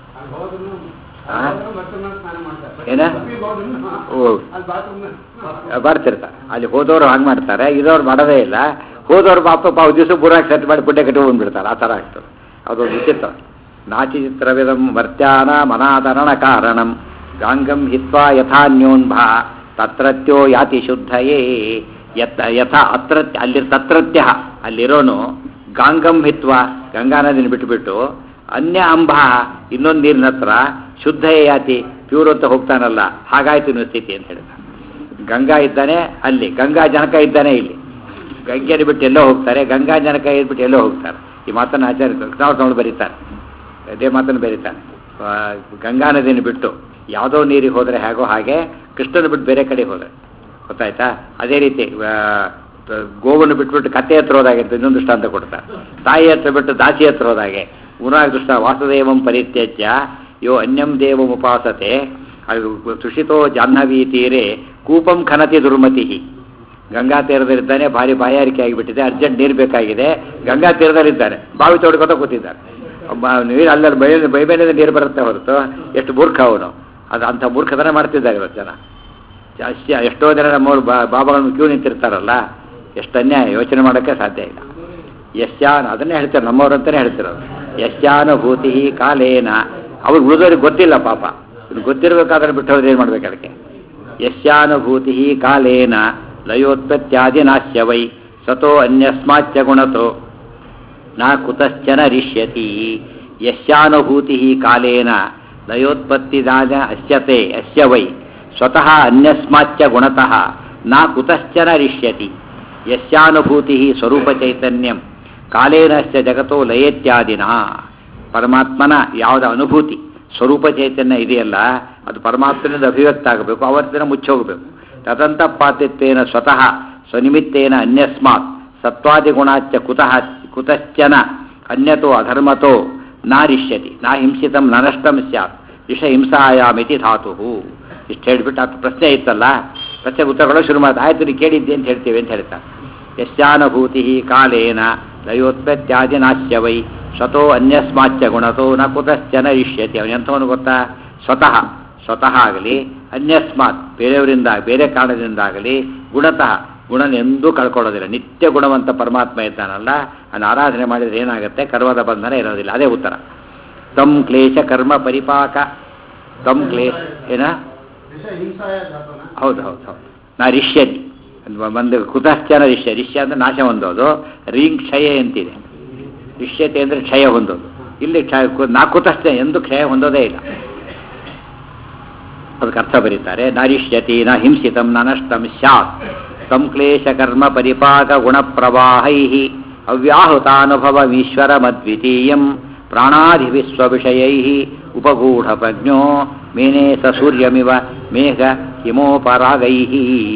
ಏನ ಓ ಬರ್ತಿರ್ತಾರೆ ಅಲ್ಲಿ ಹೋದವರು ಹಂಗೆ ಮಾಡ್ತಾರೆ, ಇದವ್ರು ಮಾಡೋದೇ ಇಲ್ಲ. ಹೋದವ್ರು ಪಾಪ ಪಾವು ದಿವಸ ಬೂರಾಗಿ ಸೆಟ್ ಮಾಡಿ ಪುಣ್ಯ ಕಟ್ಟಿ ಬಂದ್ಬಿಡ್ತಾರೆ. ಆ ಥರ ಆಗ್ತದೆ. ಅದೊಂದು ವಿಚಿತ್ರ. ನಾಚಿತ್ರವಿದಂ ಮರ್ತ್ಯಾನ ಮನಾದರಣ ಕಾರಣಂ ಗಾಂಗಂ ಹಿತ್ವಾ ಯಥಾನ್ಯೋನ್ಭ ತತ್ರತ್ಯೋ ಯಾತಿ ಶುದ್ಧಯೇ. ಯತ್ ಯಥಾ ಅತ್ರ ಅಲ್ಲಿ ತತ್ರತ್ಯ ಅಲ್ಲಿರೋನು ಗಾಂಗಂ ಹಿತ್ವಾ ಗಂಗಾ ನದಿನ ಬಿಟ್ಟುಬಿಟ್ಟು ಅನ್ಯ ಅಂಬ ಇನ್ನೊಂದು ನೀರಿನ ಹತ್ರ ಶುದ್ಧಯೇ ಯಾತಿ ಪ್ಯೂರ್ ಅಂತ ಹೋಗ್ತಾನಲ್ಲ, ಹಾಗಾಯ್ತು ಇನ್ನೂ ಸ್ಥಿತಿ ಅಂತ ಹೇಳ್ತಾನೆ. ಗಂಗಾ ಇದ್ದಾನೆ ಅಲ್ಲಿ, ಗಂಗಾ ಜನಕ ಇದ್ದಾನೆ ಇಲ್ಲಿ. ಗಂಗೆನ ಬಿಟ್ಟು ಎಲ್ಲೋ ಹೋಗ್ತಾರೆ, ಗಂಗಾ ಜನಕ ಇದ್ಬಿಟ್ಟು ಎಲ್ಲೋ ಹೋಗ್ತಾರೆ. ಈ ಮಾತನ್ನು ಆಚಾರ್ಯ ಕೃಷ್ಣಾವತಂಗಳು ಬರೀತಾರೆ, ಅದೇ ಮಾತನ್ನು ಬರೀತಾನೆ. ಗಂಗಾ ನದಿನ ಬಿಟ್ಟು ಯಾವುದೋ ನೀರಿಗೆ ಹೋದರೆ ಹೇಗೋ ಹಾಗೆ ಕೃಷ್ಣನ ಬಿಟ್ಟು ಬೇರೆ ಕಡೆ ಹೋದರೆ ಗೊತ್ತಾಯ್ತಾ. ಅದೇ ರೀತಿ ಗೋವನ್ನು ಬಿಟ್ಬಿಟ್ಟು ಕತ್ತೆ ಹತ್ರ ಹೋದಾಗಿತ್ತು ಇನ್ನೊಂದು ದೃಷ್ಟಾಂತ ಕೊಡ್ತಾರೆ. ತಾಯಿ ಹತ್ರ ಬಿಟ್ಟು ದಾಸಿ ಹತ್ರ ಹೋದಾಗೆ ಪುನಃ ದೃಷ್ಟ ವಾಸುದೇವಂ ಪರಿತ್ಯಜ್ಯ ಯೋ ಅನ್ಯಂ ದೇವಂ ಉಪಾಸತೆ ತುಷಿತೋ ಜಾಹ್ನವೀ ತೀರೆ ಕೂಪಂ ಖನತಿ ದುರ್ಮತಿ. ಗಂಗಾ ತೀರದಲ್ಲಿದ್ದಾನೆ, ಭಾರಿ ಬಾಯಾರಿಕೆ ಆಗಿಬಿಟ್ಟಿದೆ, ಅರ್ಜೆಂಟ್ ನೀರು ಬೇಕಾಗಿದೆ. ಗಂಗಾ ತೀರದಲ್ಲಿದ್ದಾನೆ, ಬಾವಿ ತೋಡ್ಕೊತ ಕೂತಿದ್ದಾನೆ. ನೀರು ಅಲ್ಲಲ್ಲಿ ಬೈ ಬೈಬೇನಿಂದ ನೀರು ಬರುತ್ತೆ ಹೊರತು ಎಷ್ಟು ಮೂರ್ಖ ಅವನು. ಅದು ಅಂಥ ಮೂರ್ಖತನ ಮಾಡ್ತಿದ್ದಾರೆ ಇವತ್ತು ಜನ. ಜಾಸ್ತಿ ಎಷ್ಟೋ ಜನ ನಮ್ಮವ್ರು ಬಾ ಬಾಬಾಗಳನ್ನು ಕ್ಯೂ ನಿಂತಿರ್ತಾರಲ್ಲ, ಎಷ್ಟು ಅನ್ಯಾಯ, ಯೋಚನೆ ಮಾಡೋಕ್ಕೆ ಸಾಧ್ಯ ಇಲ್ಲ. ಯಶ್ಯಾನ ಅದನ್ನೇ ಹೇಳ್ತಾರೆ, ನಮ್ಮವ್ರು ಅಂತಲೇ ಹೇಳ್ತಿರೋದು. ಯಶ್ಯಾನುಭೂತಿ ಕಾಲೇನ. ಅವ್ರಿಗೆ ಉಳಿದವ್ರಿಗೆ ಗೊತ್ತಿಲ್ಲ ಪಾಪ, ಗೊತ್ತಿರಬೇಕಾದ್ರೆ ಬಿಟ್ಟು ಹೋದ್ರೆ ಏನು ಮಾಡ್ಬೇಕು ಅದಕ್ಕೆ. ಯಶ್ಯಾನುಭೂತಿ ಕಾಲೇನ ಲಯೋತ್ಪತ್ಯಾದಿ ನಾಶ್ಯ ವೈ ಸತೋ ಅನ್ಯಸ್ಮಾಚ್ಯ ಗುಣತೋ ನ ಕುತಶ್ಚನ ರಿಷ್ಯತಿ. ಯಶ್ಯಾನುಭೂತಿ ಕಾಲೇನ ಲಯೋತ್ಪತ್ತಿದಾನ ಅಸ್ಯತೆ ಅಸ್ಯ ವೈ ಸ್ವತಃ ಅನ್ಯಸ್ಮಾಚ್ಯ ಗುಣತಃ ನ ಕುತಶ್ಚನ ರಿಷ್ಯತಿ. ಯಸ್ಯಾನುಭೂತಿ ಸ್ವರೂಪ ಚೈತನ್ಯಂ ಕಾಲೇನಶ್ಚ ಜಗತೋ ಲಯೇತ್ಯಾದಿನ. ಪರಮಾತ್ಮನ ಯಾವುದ ಅನುಭೂತಿ ಸ್ವರೂಪ ಚೈತನ್ಯ ಇದೆಯಲ್ಲ ಅದು ಪರಮಾತ್ಮನಿಂದ ಅಭಿವ್ಯಕ್ತ ಆಗಬೇಕು, ಅವತ್ತಿನ ಮುಚ್ಚೋಗಬೇಕು. ತದಂತ ಪಾತಿತ್ವೇನ ಸ್ವತಃ ಸ್ವನಿಮಿತ್ತೇನ ಅನ್ಯಸ್ಮಾತ್ ಸತ್ವಾದಿಗುಣಾಚ್ಯ ಕುತಃ ಕುತಶ್ಚನ ಅನ್ಯತೋ ಅಧರ್ಮತೋ ನಾರಿಷ್ಯತಿ ನಾ ಹಿಂಸಿತಂ ನ ನಷ್ಟಂ ಸ್ಯಾತ್ ವಿಷ ಹಿಂಸಾಯಾಮಿತಿ ಧಾತು. ಇಷ್ಟು ಹೇಳಿಬಿಟ್ಟು ಅದು ಪ್ರಶ್ನೆ ಇತ್ತಲ್ಲ, ಪ್ರಶ್ನೆ ಉತ್ತರಗಳು ಶುರು ಮಾಡ್ತಾ ಆಯ್ತು ನೀ ಕೇಳಿದ್ದೆ ಅಂತ ಹೇಳ್ತೇವೆ ಅಂತ ಹೇಳ್ತಾರೆ. ಯಶ್ಯಾನುಭೂತಿ ಕಾಲೇನ ಲಯೋತ್ಪತ್ಯಾದಿ ನಾಶ್ಯ ವೈ ಸ್ವತೋ ಅನ್ಯಸ್ಮಾಚ್ಯ ಗುಣತೋ ನ ಕುತಶ್ಚನ ಇಷ್ಯತಿ. ಅವನು ಎಂಥವನು ಗೊತ್ತಾ? ಸ್ವತಃ ಸ್ವತಃ ಆಗಲಿ ಅನ್ಯಸ್ಮಾತ್ ಬೇರೆಯವರಿಂದ ಬೇರೆ ಕಾರಣದಿಂದಾಗಲಿ ಗುಣತಃ ಗುಣನ ಎಂದೂ ಕಳ್ಕೊಳ್ಳೋದಿಲ್ಲ. ನಿತ್ಯ ಗುಣವಂತ ಪರಮಾತ್ಮ ಇದ್ದಾನಲ್ಲ, ಅದನ್ನು ಆರಾಧನೆ ಮಾಡಿದರೆ ಏನಾಗುತ್ತೆ? ಕರ್ಮದ ಬಂಧನ ಇರೋದಿಲ್ಲ. ಅದೇ ಉತ್ತರ. ತಮ್ ಕ್ಲೇಶ ಕರ್ಮ ಪರಿಪಾಕ ತಮ್ ಕ್ಲೇಶ ಏನ ಹೌದು ಹೌದು ಹೌದು ನಾ ರಿಷ್ಯತಿ ಒಂದು ಕುತಶ್ಚನ ರಿಷ್ಯ. ರಿಷ್ಯ ಅಂದರೆ ನಾಶ ಹೊಂದೋದು, ರೀಂ ಕ್ಷಯ ಅಂತಿದೆ. ರಿಷ್ಯತೆ ಅಂದರೆ ಕ್ಷಯ ಹೊಂದೋದು. ಇಲ್ಲಿ ಕ್ಷಯ ನಾ ಕುತಶ್ಚ ಎಂದು ಕ್ಷಯ ಹೊಂದೋದೇ ಇಲ್ಲ. ಅದಕ್ಕೆ ಅರ್ಥ ಬರೀತಾರೆ. ನಾರಿಷ್ಯತಿ ನ ಹಿಂಸಿತಂ ನ ನಷ್ಟಂ ಸ್ಯಾತ್ ಸಂಕ್ಲೇಶ ಕರ್ಮ ಪರಿಪಾಕ ಗುಣ ಪ್ರವಾಹೈ ಅವ್ಯಾಹುತಾನುಭವಮೀಶ್ವರಮದ್ವಿತೀಯಂ ಪ್ರಾಣಾಧಿವಿಶ್ವವಿಷಯೈಃ ಉಪಗೂಢಪ್ರಜ್ಞೋ ಮೇನೆ ಸ ಸೂರ್ಯಮಿವ ಮೇಘ ಹಿಮೋಪರಾಗೈಃ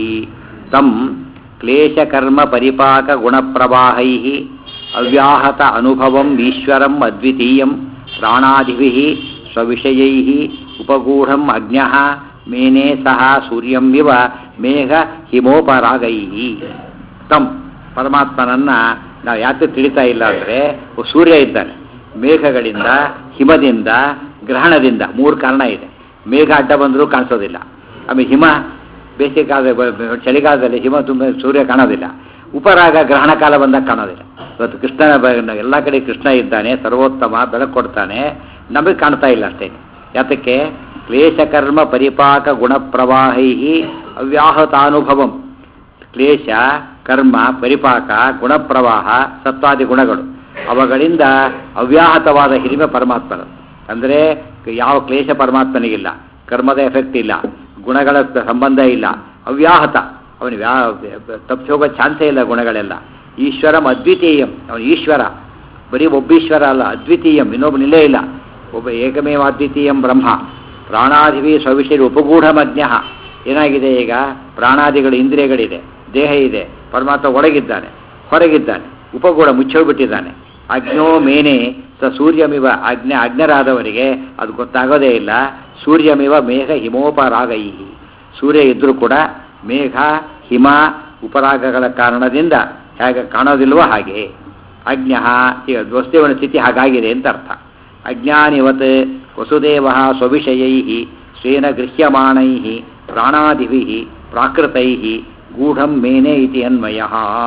ತಂ ಕ್ಲೇಶಕರ್ಮ ಪರಿಪಾಕ ಗುಣಪ್ರವಾಹೈಃ ಅವ್ಯಾಹತ ಅನುಭವಂ ಈಶ್ವರಂ ಅದ್ವಿತೀಯಂ ಪ್ರಾಣಾಧಿಭಿಃ ಸ್ವವಿಷಯೈಃ ಉಪಗೂಢಂ ಅಜ್ಞಃ ಮೇನೆ ಸಹ ಸೂರ್ಯಂ ಇವ ಮೇಘ ಹಿಮೋಪರಾಗೈಃ ತಂ ಪರಮಾತ್ಮನನ್ನ ನಾವು ಯಾಕೆ ತಿಳಿತಾ ಇಲ್ಲ ಅಂದರೆ ಸೂರ್ಯ ಇದ್ದಾನೆ, ಮೇಘಗಳಿಂದ, ಹಿಮದಿಂದ, ಗ್ರಹಣದಿಂದ ಮೂರು ಕಾರಣ ಇದೆ. ಮೇಘ ಅಡ್ಡ ಬಂದರೂ ಕಾಣಿಸೋದಿಲ್ಲ. ಆಮೇಲೆ ಹಿಮ ಬೇಸಿಗೆಕಾಲ ಚಳಿಗಾಲದಲ್ಲಿ ಹಿಮ ತುಂಬ ಸೂರ್ಯ ಕಾಣೋದಿಲ್ಲ. ಉಪರಾಗ ಗ್ರಹಣ ಕಾಲ ಬಂದಾಗ ಕಾಣೋದಿಲ್ಲ. ಇವತ್ತು ಕೃಷ್ಣನ ಎಲ್ಲ ಕಡೆ ಕೃಷ್ಣ ಇದ್ದಾನೆ, ಸರ್ವೋತ್ತಮ, ಬೆಳಕು ಕೊಡ್ತಾನೆ, ನಮಗೆ ಕಾಣ್ತಾ ಇಲ್ಲ ಅಷ್ಟೇ. ಯಾತಕ್ಕೆ? ಕ್ಲೇಶಕರ್ಮ ಪರಿಪಾಕ ಗುಣಪ್ರವಾಹೈ ಅವ್ಯಾಹತಾನುಭವಂ. ಕ್ಲೇಶ, ಕರ್ಮ, ಪರಿಪಾಕ, ಗುಣಪ್ರವಾಹ, ಸತ್ವಾದಿ ಗುಣಗಳು, ಅವುಗಳಿಂದ ಅವ್ಯಾಹತವಾದ ಹಿರಿಮೆ ಪರಮಾತ್ಮನ. ಅಂದರೆ ಯಾವ ಕ್ಲೇಶ ಪರಮಾತ್ಮನಿಗಿಲ್ಲ, ಕರ್ಮದ ಎಫೆಕ್ಟ್ ಇಲ್ಲ, ಗುಣಗಳ ಸಂಬಂಧ ಇಲ್ಲ, ಅವ್ಯಾಹತ. ಅವನು ವ್ಯಾ ತಪ್ಪಿ ಹೋಗೋ ಚಾನ್ಸೇ ಇಲ್ಲ ಗುಣಗಳೆಲ್ಲ. ಈಶ್ವರಂ ಅದ್ವಿತೀಯಂ, ಅವನು ಈಶ್ವರ, ಬರೀ ಒಬ್ಬೀಶ್ವರ ಅಲ್ಲ, ಅದ್ವಿತೀಯಂ, ಇನ್ನೊಬ್ಬನಿಲ್ಲೇ ಇಲ್ಲ, ಒಬ್ಬ ಏಕಮೇವ ಅದ್ವಿತೀಯಂ ಬ್ರಹ್ಮ. ಪ್ರಾಣಾದಿವಿ ಸ್ವವಿಷಯ ಉಪಗೂಢಮಜ್ಞ. ಏನಾಗಿದೆ ಈಗ? ಪ್ರಾಣಾದಿಗಳು, ಇಂದ್ರಿಯಗಳಿದೆ, ದೇಹ ಇದೆ, ಪರಮಾತ್ಮ ಒಳಗಿದ್ದಾನೆ, ಹೊರಗಿದ್ದಾನೆ, ಉಪಗೂಢ ಮುಚ್ಚೋಗ್ಬಿಟ್ಟಿದ್ದಾನೆ. ಅಜ್ಞೋ ಮೇನೆ ಸ ಸೂರ್ಯಮಿವ, ಅಜ್ಞ ಅಜ್ಞರಾದವರಿಗೆ ಅದು ಗೊತ್ತಾಗೋದೇ ಇಲ್ಲ. ಸೂರ್ಯಮಿವ ಮೇಘ ಹಿಮೋಪರಾಗೈ. ಸೂರ್ಯ ಇದ್ದರೂ ಕೂಡ ಮೇಘ, ಹಿಮ, ಉಪರಾಗಗಳ ಕಾರಣದಿಂದ ಹೇಗೆ ಕಾಣೋದಿಲ್ವೋ ಹಾಗೆ ಅಜ್ಞ. ಈಗ ವಸ್ತುವಿನ ಸ್ಥಿತಿ ಹಾಗಾಗಿದೆ ಅಂತ ಅರ್ಥ. ಅಜ್ಞಾನಿವತ್ ವಸುದೇವ ಸ್ವವಿಷಯೈ ಸ್ವೇನ ಗೃಹ್ಯಮಾಣೈ ಪ್ರಾಣಾದಿಭಿ ಪ್ರಾಕೃತೈ ಗೂಢಂ ಮೇನೆ ಇತಿ ಅನ್ವಯ.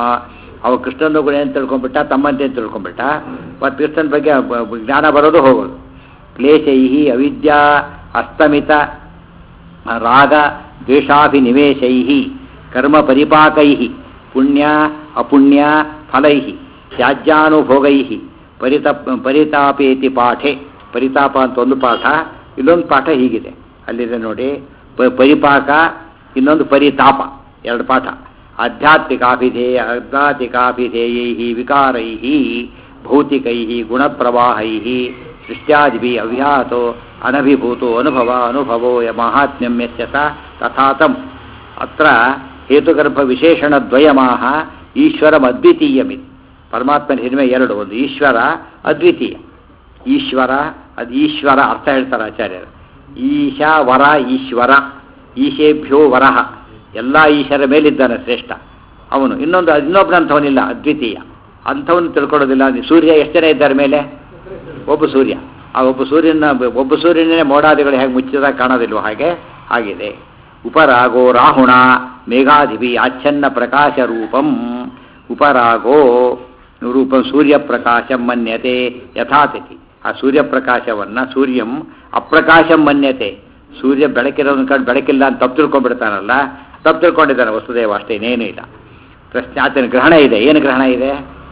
ಅವ ಕೃಷ್ಣನ ಗುಣ ಅಂತ ತಿಳ್ಕೊಂಡ್ಬಿಟ್ಟ, ತಮ್ಮಂತೆ ಅಂತ ತಿಳ್ಕೊಂಡ್ಬಿಟ್ಟ. ಮತ್ತು ಕೃಷ್ಣನ ಬಗ್ಗೆ ಜ್ಞಾನ ಬರೋದು ಹೋಗೋದು. ಕ್ಲೇಶೈ ಅವಿದ್ಯಾ ಅಸ್ತಮಿತ ರಾಗ ದ್ವೇಷಾಭಿನಿವೇಶೈ ಕರ್ಮ ಪರಿಪಾಕೈ ಪುಣ್ಯ ಅಪುಣ್ಯ ಫಲೈ ತ್ಯಾಜ್ಯಾನುಭೋಗೈ ಪರಿತಪ್ ಪರಿತಾಪೇತಿ ಪಾಠೆ. ಪರಿತಾಪ ಅಂತ ಒಂದು ಪಾಠ, ಇನ್ನೊಂದು ಪಾಠ ಹೀಗಿದೆ, ಅಲ್ಲಿದೆ ನೋಡಿ. ಪರಿಪಾಕ, ಇನ್ನೊಂದು ಪರಿತಾಪ, ಎರಡು ಪಾಠ. ಆಧ್ಯಾತ್ಮಿಕಾಭಿಧೇಯ ಆಧ್ಯಾತ್ಮಿಕಾಭಿಧೇಯೈ ವಿಕಾರೈ ಭೌತಿಕೈ ಗುಣಪ್ರವಾಹೈ ಸೃಷ್ಟ್ಯಾದಿಭಿ ಅವ್ಯಾಹತೋ ಅನಭಿಭೂತೋ ಅನುಭವ ಅನುಭವೋ ಯ ಮಹಾತ್ಮ್ಯಂ ಯಸ್ಯ ತಥಾತಂ. ಅತ್ರ ಹೇತುಗರ್ಭ ವಿಶೇಷಣದ್ವಯಮಾಹ ಈಶ್ವರಂ ಅದ್ವಿತೀಯಮಿತಿ. ಪರಮಾತ್ಮನ ಹಿರಿಮೆ ಎರಡು, ಒಂದು ಈಶ್ವರ, ಅದ್ವಿತೀಯ. ಈಶ್ವರ, ಅದು ಈಶ್ವರ ಅರ್ಥ ಹೇಳ್ತಾರೆ ಆಚಾರ್ಯರು. ಈಶಾ ವರ ಈಶ್ವರ, ಈಶೇಭ್ಯೋ ವರಹ, ಎಲ್ಲ ಈಶ್ವರ ಮೇಲಿದ್ದಾನೆ ಶ್ರೇಷ್ಠ ಅವನು. ಇನ್ನೊಂದು ಇನ್ನೊಬ್ಬನಂಥವನಿಲ್ಲ, ಅದ್ವಿತೀಯ, ಅಂಥವನು ತಿಳ್ಕೊಳ್ಳೋದಿಲ್ಲ. ಸೂರ್ಯ ಎಷ್ಟು ಜನ ಇದ್ದಾರೆ ಮೇಲೆ? ಒಬ್ಬ ಸೂರ್ಯ. ಆ ಒಬ್ಬ ಸೂರ್ಯನ ಒಬ್ಬ ಸೂರ್ಯನೇ ಮೋಡಾದಿಗಳು ಹೇಗೆ ಮುಚ್ಚಿದಾಗ ಕಾಣೋದಿಲ್ವೋ ಹಾಗೆ ಆಗಿದೆ. ಉಪರಾಗೋ ರಾಹುಣ ಮೇಘಾಧಿಪಿ ಆಚ್ಛನ್ನ ಪ್ರಕಾಶ ರೂಪಂ. ಉಪರಾಗೋ ರೂಪಂ ಸೂರ್ಯಪ್ರಕಾಶಂ ಮನ್ಯತೆ ಯಥಾತಿಥಿ. ಆ ಸೂರ್ಯಪ್ರಕಾಶವನ್ನು ಸೂರ್ಯಂ ಅಪ್ರಕಾಶಂ ಮನ್ಯತೆ. ಸೂರ್ಯ ಬೆಳಕಿರೋದನ್ನ ಕಂಡು ಬೆಳಕಿಲ್ಲ ಅಂತ ತಪ್ಪು ತಿಳ್ಕೊಂಡ್ಬಿಡ್ತಾನಲ್ಲ, ತಪ್ಪು ತಿಳ್ಕೊಂಡಿದ್ದಾನೆ ವಸುದೇವ, ಅಷ್ಟೇ, ಇನ್ನೇನು ಇಲ್ಲ. ಪ್ರಶ್ನೆ, ಆತನ ಗ್ರಹಣ ಇದೆ. ಏನು ಗ್ರಹಣ ಇದೆ?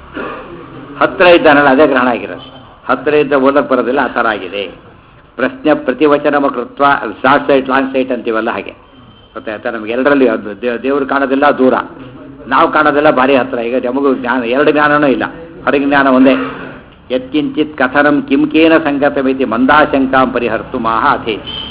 ಹತ್ತಿರ ಇದ್ದಾನಲ್ಲ, ಅದೇ ಗ್ರಹಣ ಆಗಿರೋದು. ಹತ್ತಿರ ಇದ್ದ ಓದಕ್ಕೆ ಬರೋದಿಲ್ಲ, ಆ ಥರ ಆಗಿದೆ. ಪ್ರಶ್ನೆ ಪ್ರತಿವಚನ ಕೃತ್ವ, ಶಾರ್ಟ್ ಸೈಟ್ ಲಾಂಗ್ ಸೈಟ್ ಅಂತೀವಲ್ಲ ಹಾಗೆ ಗೊತ್ತಾಯ್ತಾ? ನಮ್ಗೆ ಎರಡರಲ್ಲಿ ಅದು ದೇವರು ಕಾಣೋದಿಲ್ಲ, ದೂರ, ನಾವು ಕಾಣೋದಿಲ್ಲ, ಭಾರಿ ಹತ್ತಿರ. ಈಗ ನಮಗೂ ಜ್ಞಾನ, ಎರಡು ಜ್ಞಾನವೂ ಇಲ್ಲ, ಹೊರಗಿನ ಜ್ಞಾನ ಒಂದೇ. ಯತ್ಕಿಂಚಿತ್ ಕಥನಂ ಕಿಂಕೇನ ಸಂಗತಮಿತಿ ಮಂದಾಶಂಕಾಂ ಪರಿಹರ್ತು ಮಾಹ ಅಥೇ.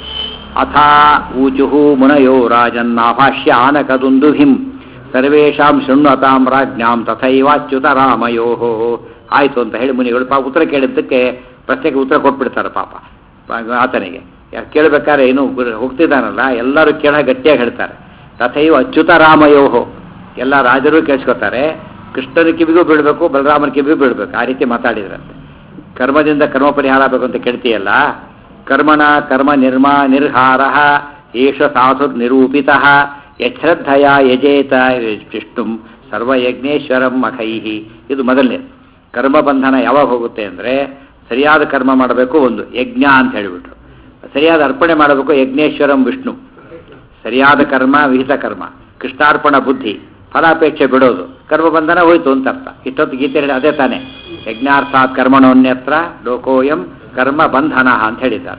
ಅಥಾ ಊಚುಹು ಮುನಯೋ ರಾಜನ್ನಾಭಾಷ್ಯ ಆನಕದುಂದುಹಿಂ ಸರ್ವೇಷಾಂ ಶೃಣ್ವತಾಂ ರಾಜ್ಞಾಂ ತಥೈವಾಚ್ಯುತ ರಾಮಯೋ. ಆಯಿತು ಅಂತ ಹೇಳಿ ಮುನಿಗಳು ಪಾಪ ಉತ್ತರ ಕೇಳಿದ್ದಕ್ಕೆ ಪ್ರಶ್ನೆಗೆ ಉತ್ತರ ಕೊಟ್ಬಿಡ್ತಾರೆ ಪಾಪ ಆತನಿಗೆ. ಕೇಳಬೇಕಾದ್ರೆ ಏನು ಹೋಗ್ತಿದ್ದಾನಲ್ಲ, ಎಲ್ಲರೂ ಕೇಳ ಗಟ್ಟಿಯಾಗಿ ಹೇಳ್ತಾರೆ. ತಥೈವ ಅಚ್ಯುತ ರಾಮಯೋಹೋ, ಎಲ್ಲ ರಾಜರು ಕೇಳಿಸ್ಕೊತಾರೆ. ಕೃಷ್ಣನ ಕಿವಿಗೂ ಬೀಳಬೇಕು, ಬಲರಾಮನ ಕಿವಿಗೂ ಬೀಳಬೇಕು, ಆ ರೀತಿ ಮಾತಾಡಿದ್ರಂತೆ. ಕರ್ಮದಿಂದ ಕರ್ಮ ಪರಿಹಾರ ಆಗಬೇಕು ಅಂತ ಕೇಳ್ತೀಯಲ್ಲ, ಕರ್ಮಣ ಕರ್ಮ ನಿರ್ಮಾ ನಿರ್ಹಾರ ಏಷ ಸಾಧು ನಿರೂಪಿತ ಯಶ್ರದ್ಧಯ ಯಜೇತ ವಿಷ್ಣುಂ ಸರ್ವಯಜ್ಞೇಶ್ವರಂ ಅಖೈಹಿ. ಇದು ಮೊದಲನೇ. ಕರ್ಮಬಂಧನ ಯಾವಾಗ ಹೋಗುತ್ತೆ ಅಂದರೆ ಸರಿಯಾದ ಕರ್ಮ ಮಾಡಬೇಕು, ಒಂದು ಯಜ್ಞ ಅಂತ ಹೇಳಿಬಿಟ್ರು. ಸರಿಯಾದ ಅರ್ಪಣೆ ಮಾಡಬೇಕು, ಯಜ್ಞೇಶ್ವರಂ ವಿಷ್ಣು. ಸರಿಯಾದ ಕರ್ಮ ವಿಹಿತ ಕರ್ಮ, ಕೃಷ್ಣಾರ್ಪಣ ಬುದ್ಧಿ, ಫಲಾಪೇಕ್ಷೆ ಬಿಡೋದು, ಕರ್ಮಬಂಧನ ಹೋಯ್ತು ಅಂತ ಅರ್ಥ. ಇಷ್ಟೊತ್ತು ಗೀತೆಯಲ್ಲಿ ಅದೇ ತಾನೆ, ಯಜ್ಞಾರ್ಥಾತ್ ಕರ್ಮಣೋನ್ಯತ್ರ ಲೋಕೋಯಂ ಕರ್ಮ ಬಂಧನ ಅಂತ ಹೇಳಿದ್ದಾರೆ.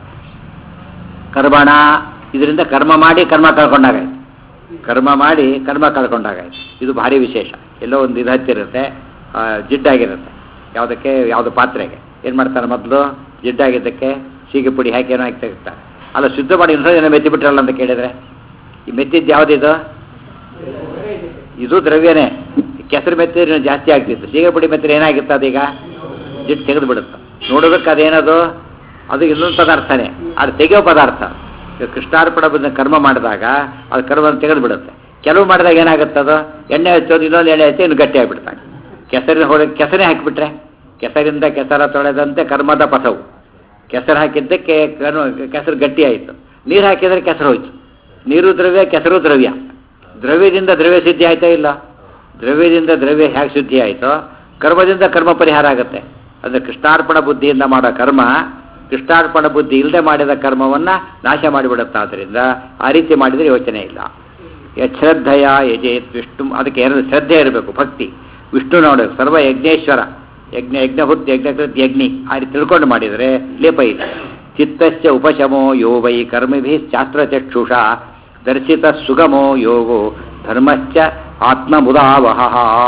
ಕರ್ಮಣ, ಇದರಿಂದ ಕರ್ಮ ಮಾಡಿ ಕರ್ಮ ಕಳ್ಕೊಂಡಾಗಾಯ್ತು, ಕರ್ಮ ಮಾಡಿ ಕರ್ಮ ಕಳ್ಕೊಂಡಾಗಾಯ್ತು. ಇದು ಭಾರಿ ವಿಶೇಷ. ಎಲ್ಲೋ ಒಂದು ಇದು ಹತ್ತಿರುತ್ತೆ, ಜಿಡ್ಡಾಗಿರುತ್ತೆ. ಯಾವುದಕ್ಕೆ ಯಾವುದು ಪಾತ್ರೆಗೆ ಏನು ಮಾಡ್ತಾರೆ ಮೊದಲು ಜಿಡ್ಡಾಗಿದ್ದಕ್ಕೆ ಸೀಗೆ ಪುಡಿ ಹಾಕಿ ಏನೋ ಹಾಕಿ ತೆಗಿತಾರೆ. ಅಲ್ಲ ಶುದ್ಧ ಮಾಡಿ ಇನ್ನೊಂದು ಏನೋ ಮೆತ್ತಿ ಬಿಟ್ರಲ್ಲ ಅಂತ ಕೇಳಿದರೆ ಈ ಮೆತ್ತಿದ್ದು ಯಾವುದಿದು? ಇದು ದ್ರವ್ಯನೇ. ಕೆಸರು ಮೆತ್ತಿದ್ರೆ ಜಾಸ್ತಿ ಆಗ್ತಿತ್ತು, ಸೀಗೆ ಪುಡಿ ಮೆತ್ತಿದ್ರೆ ಏನಾಗಿತ್ತು ಅದೀಗ ಜಿಡ್ಡು ತೆಗೆದು ಬಿಡುತ್ತೆ. ನೋಡೋದಕ್ಕೆ ಅದೇನದು ಅದು ಇನ್ನೊಂದು ಪದಾರ್ಥನೇ, ಅದು ತೆಗೆಯೋ ಪದಾರ್ಥ. ಕೃಷ್ಣಾರ್ಪಣ ಬಂದ ಕರ್ಮ ಮಾಡಿದಾಗ ಅದು ಕರ್ಮವನ್ನು ತೆಗೆದು ಬಿಡುತ್ತೆ. ಕೆಲವು ಮಾಡಿದಾಗ ಏನಾಗುತ್ತೆ ಅದು ಎಣ್ಣೆ ಹಚ್ಚೋದು ಇನ್ನೊಂದು ಎಣ್ಣೆ ಹಚ್ಚಿ ಇನ್ನು ಗಟ್ಟಿ ಆಗಿಬಿಡ್ತಾನೆ. ಕೆಸರಿನ ಹೊಡೆ ಕೆಸರೇ ಹಾಕಿಬಿಟ್ರೆ ಕೆಸರಿಂದ ಕೆಸರ ತೊಳೆದಂತೆ ಕರ್ಮದ ಪಸವು. ಕೆಸರು ಹಾಕಿದ್ದಕ್ಕೆ ಕರ್ಮ ಕೆಸರು ಗಟ್ಟಿ ಆಯಿತು. ನೀರು ಹಾಕಿದರೆ ಕೆಸರು ಹೋಯ್ತು. ನೀರು ದ್ರವ್ಯ, ಕೆಸರು ದ್ರವ್ಯ. ದ್ರವ್ಯದಿಂದ ದ್ರವ್ಯ ಸಿದ್ಧಿ ಆಯ್ತಾ ಇಲ್ಲ? ದ್ರವ್ಯದಿಂದ ದ್ರವ್ಯ ಹೇಗೆ ಸಿದ್ಧಿ ಆಯಿತೋ ಕರ್ಮದಿಂದ ಕರ್ಮ ಪರಿಹಾರ ಆಗುತ್ತೆ. ಅಂದರೆ ಕೃಷ್ಣಾರ್ಪಣ ಬುದ್ಧಿಯಿಂದ ಮಾಡೋ ಕರ್ಮ ಕೃಷ್ಣಾರ್ಪಣ ಬುದ್ಧಿ ಇಲ್ಲದೆ ಮಾಡಿದ ಕರ್ಮವನ್ನು ನಾಶ ಮಾಡಿಬಿಡುತ್ತೆ. ಆದ್ದರಿಂದ ಆ ರೀತಿ ಮಾಡಿದರೆ ಯೋಚನೆ ಇಲ್ಲ. ಯಶ್ರದ್ಧೆಯ ಯಜೇತ್ ವಿಷ್ಣು, ಅದಕ್ಕೆ ಎರಡು ಶ್ರದ್ಧೆ ಇರಬೇಕು, ಭಕ್ತಿ. ವಿಷ್ಣು ನೋಡಬೇಕು, ಸರ್ವ ಯಜ್ಞೇಶ್ವರ, ಯಜ್ಞ ಯಜ್ಞಭೂತ್ ಯಜ್ಞಕೃತ್ ಯಜ್ಞಿ, ಆ ರೀತಿ ತಿಳ್ಕೊಂಡು ಮಾಡಿದರೆ ಲೇಪ ಇದೆ. ಚಿತ್ತಸ್ಯ ಉಪಶಮೋ ಯೋ ವೈ ಕರ್ಮಭಿ ಶಾಸ್ತ್ರಚಕ್ಷುಷ ದರ್ಶಿತ ಸುಗಮೋ ಯೋಗೋ ಧರ್ಮಶ್ಚ ಆತ್ಮಮುದಾವಹ.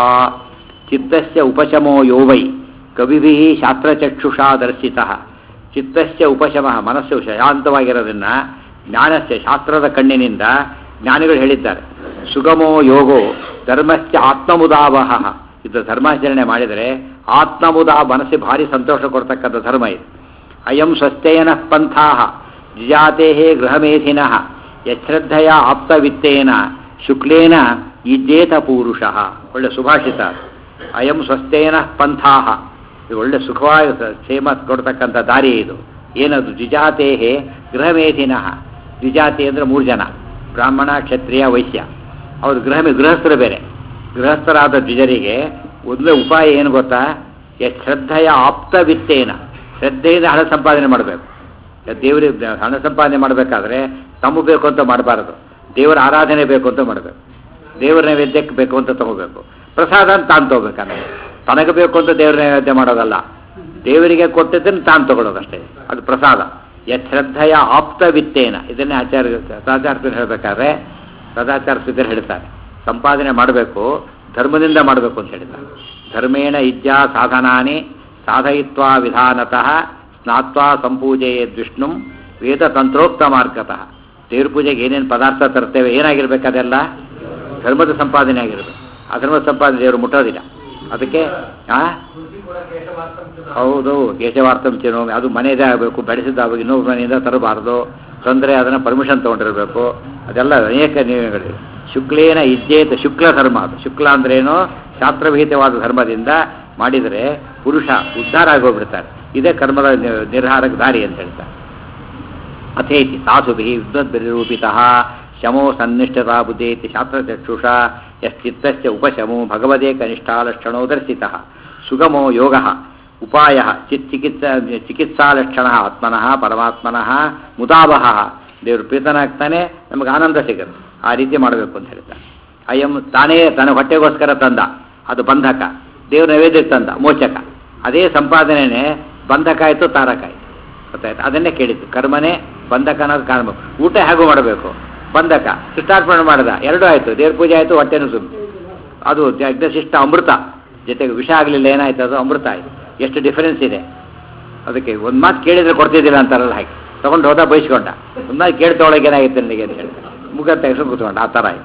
ಚಿತ್ತಸ್ಯ ಉಪಶಮೋ ಯೋ ವೈ ಕವಿಭಿ ಶಾಸ್ತ್ರಚಕ್ಷುಷಾ ದರ್ಶಿತ. ಚಿತ್ತಸ್ಯ ಉಪಶಮ, ಮನಸ್ಸು ಶಾಂತವಾಗಿರೋದನ್ನು ಜ್ಞಾನಸ್ಯ ಶಾಸ್ತ್ರದ ಕಣ್ಣಿನಿಂದ ಜ್ಞಾನಿಗಳು ಹೇಳಿದ್ದಾರೆ. ಸುಗಮೋ ಯೋಗೋ ಧರ್ಮಶ್ಚ ಆತ್ಮಮುದಾವಹ. ಇದು ಧರ್ಮಾಚರಣೆ ಮಾಡಿದರೆ ಆತ್ಮಮುದ, ಮನಸ್ಸಿಗೆ ಭಾರಿ ಸಂತೋಷ ಕೊಡ್ತಕ್ಕಂಥ ಧರ್ಮ ಇದು. ಅಯಂ ಸ್ವಸ್ಥೇನ ಪಂಥಾ ಜಿಜಾತೆ ಗೃಹಮೇಧಿನಃ ಯಶ್ರದ್ಧೆಯ ಆಪ್ತವಿತ್ತೇನ ಶುಕ್ಲೇನ ಇಜ್ಜೇತ ಪೂರುಷ. ಒಳ್ಳೆ ಸುಭಾಷಿತ. ಅಯಂ ಸ್ವಸ್ಥೇನ ಪಂಥಾ, ಇದು ಒಳ್ಳೆ ಸುಖವಾಗಿ ಕ್ಷೇಮ ಕೊಡ್ತಕ್ಕಂಥ ದಾರಿ ಇದು. ಏನದು? ದ್ವಿಜಾತೆ ಗೃಹಮೇಧಿನಃ. ದ್ವಿಜಾತಿ ಅಂದರೆ ಮೂರು ಜನ, ಬ್ರಾಹ್ಮಣ ಕ್ಷತ್ರಿಯ ವೈಶ್ಯ. ಅವರು ಗೃಹಮೇ ಗೃಹಸ್ಥರು ಬೇರೆ. ಗೃಹಸ್ಥರಾದ ದ್ವಿಜರಿಗೆ ಒಂದೇ ಉಪಾಯ ಏನು ಗೊತ್ತಾ? ಶ್ರದ್ಧೆಯ ಆಪ್ತವಿತ್ತೇನ, ಶ್ರದ್ಧೆಯಿಂದ ಹಣ ಸಂಪಾದನೆ ಮಾಡಬೇಕು. ದೇವರಿಗೆ ಹಣ ಸಂಪಾದನೆ ಮಾಡಬೇಕಾದ್ರೆ ತಮ್ಮ ಬೇಕು ಅಂತ ಮಾಡಬಾರದು, ದೇವರ ಆರಾಧನೆ ಬೇಕು ಅಂತ ಮಾಡಬೇಕು. ದೇವರ ನೈವೇದ್ಯಕ್ಕೆ ಬೇಕು ಅಂತ ತಗೋಬೇಕು. ಪ್ರಸಾದ ಅಂತ ತಾನು ತಗೋಬೇಕಂದ್ರೆ ತನಗೆ ಬೇಕು ಅಂತ ದೇವರ ನೈವೇದ್ಯ ಮಾಡೋದಲ್ಲ, ದೇವರಿಗೆ ಕೊಟ್ಟಿದ್ದನ್ನು ತಾನು ತಗೊಳ್ಳೋದಷ್ಟೇ, ಅದು ಪ್ರಸಾದ. ಯಶ್ರದ್ಧೆಯ ಆಪ್ತವಿತ್ತೇನ, ಇದನ್ನೇ ಆಚಾರ್ಯ ಸದಾಚಾರ್ಯರು ಹೇಳಬೇಕಾದ್ರೆ ಸದಾಚಾರ್ಯರು ಹೇಳ್ತಾರೆ, ಸಂಪಾದನೆ ಮಾಡಬೇಕು ಧರ್ಮದಿಂದ ಮಾಡಬೇಕು ಅಂತ ಹೇಳಿದ್ದಾರೆ. ಧರ್ಮೇಣ ಇಜ್ಜಾ ಸಾಧನಾನಿ ಸಾಧಯಿತ್ವಾ ವಿಧಾನತಃ ಸ್ನಾತ್ವಾ ಸಂಪೂಜೆಯೇದ್ ವಿಷ್ಣು ವೇದ ತಂತ್ರೋಕ್ತ ಮಾರ್ಗತಃ. ದೇವ್ರ ಪೂಜೆಗೆ ಏನೇನು ಪದಾರ್ಥ ತರ್ತೇವೆ ಏನಾಗಿರ್ಬೇಕು? ಅದೆಲ್ಲ ಧರ್ಮದ ಸಂಪಾದನೆ ಆಗಿರಬೇಕು. ಆ ಧರ್ಮದ ಸಂಪಾದನೆ ದೇವರು ಮುಟ್ಟೋದಿಲ್ಲ. ಅದಕ್ಕೆ ಆ ಹೌದು, ಕೇಶವಾರ್ಥಂ ಚಿನೋ, ಅದು ಮನೆಯದೇ ಆಗಬೇಕು, ಬೆಳೆಸಿದ್ದಾಗಬೇಕು, ಇನ್ನೊಬ್ಬ ಮನೆಯಿಂದ ತರಬಾರ್ದು, ತೊಂದರೆ ಅದನ್ನು ಪರ್ಮಿಷನ್ ತೊಗೊಂಡಿರಬೇಕು. ಅದೆಲ್ಲ ಅನೇಕ ನಿಯಮಗಳಿವೆ. ಶುಕ್ಲೇನ ಇಜ್ಜೇತ, ಶುಕ್ಲ ಧರ್ಮ ಅದು. ಶುಕ್ಲ ಅಂದ್ರೇನು? ಶಾಸ್ತ್ರವಿಹಿತವಾದ ಧರ್ಮದಿಂದ ಮಾಡಿದರೆ ಪುರುಷ ಉದ್ಧಾರ ಆಗೋಗ್ಬಿಡ್ತಾರೆ. ಇದೇ ಕರ್ಮದ ನಿರ್ಹಾರಕ ದಾರಿ ಅಂತ ಹೇಳ್ತಾರೆ. ಅಥೇತಿ ಸಾಧುಭಿ ವಿದ್ವದ್ಭಿರೂಪಿತಃ ಶಮೋ ಸನ್ನಿಷ್ಠತಾ ಬುದ್ಧೇತಿ ಶಾಸ್ತ್ರಚಕ್ಷುಷ ಯಶ್ಚಿತ್ತಸ್ಯ ಉಪಶಮೋ ಭಗವದೇಕ ನಿಷ್ಠಾಲಕ್ಷಣೋ ದರ್ಶಿತಃ. ಸುಗಮೋ ಯೋಗ ಉಪಾಯ ಚಿತ್ಚಿಕಿತ್ಸಾ ಚಿಕಿತ್ಸಾಲಕ್ಷಣ ಆತ್ಮನಃ ಪರಮಾತ್ಮನಃ ಮುದಾವಹ. ದೇವರು ಪ್ರೀತನಾಗ್ತಾನೆ, ನಮಗೆ ಆನಂದ ಸಿಗುತ್ತೆ. ಆ ರೀತಿ ಮಾಡಬೇಕು ಅಂತ ಹೇಳ್ತಾರೆ. ಅಯ್ಯಂ ತಾನೇ ತನ್ನ ಹೊಟ್ಟೆಗೋಸ್ಕರ ತಂದ, ಅದು ಬಂಧಕ. ದೇವ್ರ ನೈವೇದ್ಯಕ್ಕೆ ತಂದ, ಮೋಚಕ. ಅದೇ ಸಂಪಾದನೆಯೇ ಬಂಧಕ ಆಯಿತು, ತಾರಕ ಆಯಿತು. ಗೊತ್ತಾಯ್ತು? ಅದನ್ನೇ ಕೇಳಿದ್ದು. ಕರ್ಮನೇ ಬಂಧಕ ಅನ್ನೋದು ಕಾರಣ. ಊಟ ಹೇಗೂ ಮಾಡಬೇಕು? ಬಂಧಕ. ಕೃಷ್ಣಾರ್ಪಣೆ ಮಾಡಿದ, ಎರಡೂ ಆಯಿತು. ದೇವ್ರ ಪೂಜೆ ಆಯಿತು, ಹೊಟ್ಟೆನೂ ಸುಮ್ಮನೆ. ಅದು ಯಜ್ಞಶಿಷ್ಟ ಅಮೃತ, ಜೊತೆಗೆ ವಿಷ ಆಗಲಿಲ್ಲ, ಏನಾಯ್ತು? ಅದು ಅಮೃತ ಆಯಿತು. ಎಷ್ಟು ಡಿಫರೆನ್ಸ್ ಇದೆ. ಅದಕ್ಕೆ ಒಂದು ಮಾತು ಕೇಳಿದರೆ ಕೊಡ್ತಿದ್ದಿಲ್ಲ ಅಂತಾರಲ್ಲ, ಹಾಗೆ ತೊಗೊಂಡು ಹೋದ ಬಯಸ್ಕೊಂಡ. ಒಂದು ಮಾತು ಕೇಳ್ತೊಳಗೆ ಏನಾಗಿತ್ತು ನನಗೆ ಅಂತ ಹೇಳಿ ಮುಗ ತೆಗೆಸ್ಕೊಂಡು ಕೂತ್ಕೊಂಡ. ಆ ಥರ ಆಯಿತು.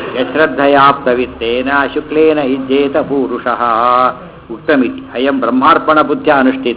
ಯಶ್ರದ್ಧಯಾಪ್ತವಿತ್ತೇನ ಶುಕ್ಲೇನ ಇಜ್ಜೇತ ಪೂರುಷಃ ಉಕ್ತಮಿತಿ. ಅಯಂ ಬ್ರಹ್ಮಾರ್ಪಣ ಬುದ್ಧಿಯ ಅನುಷ್ಠಿತ.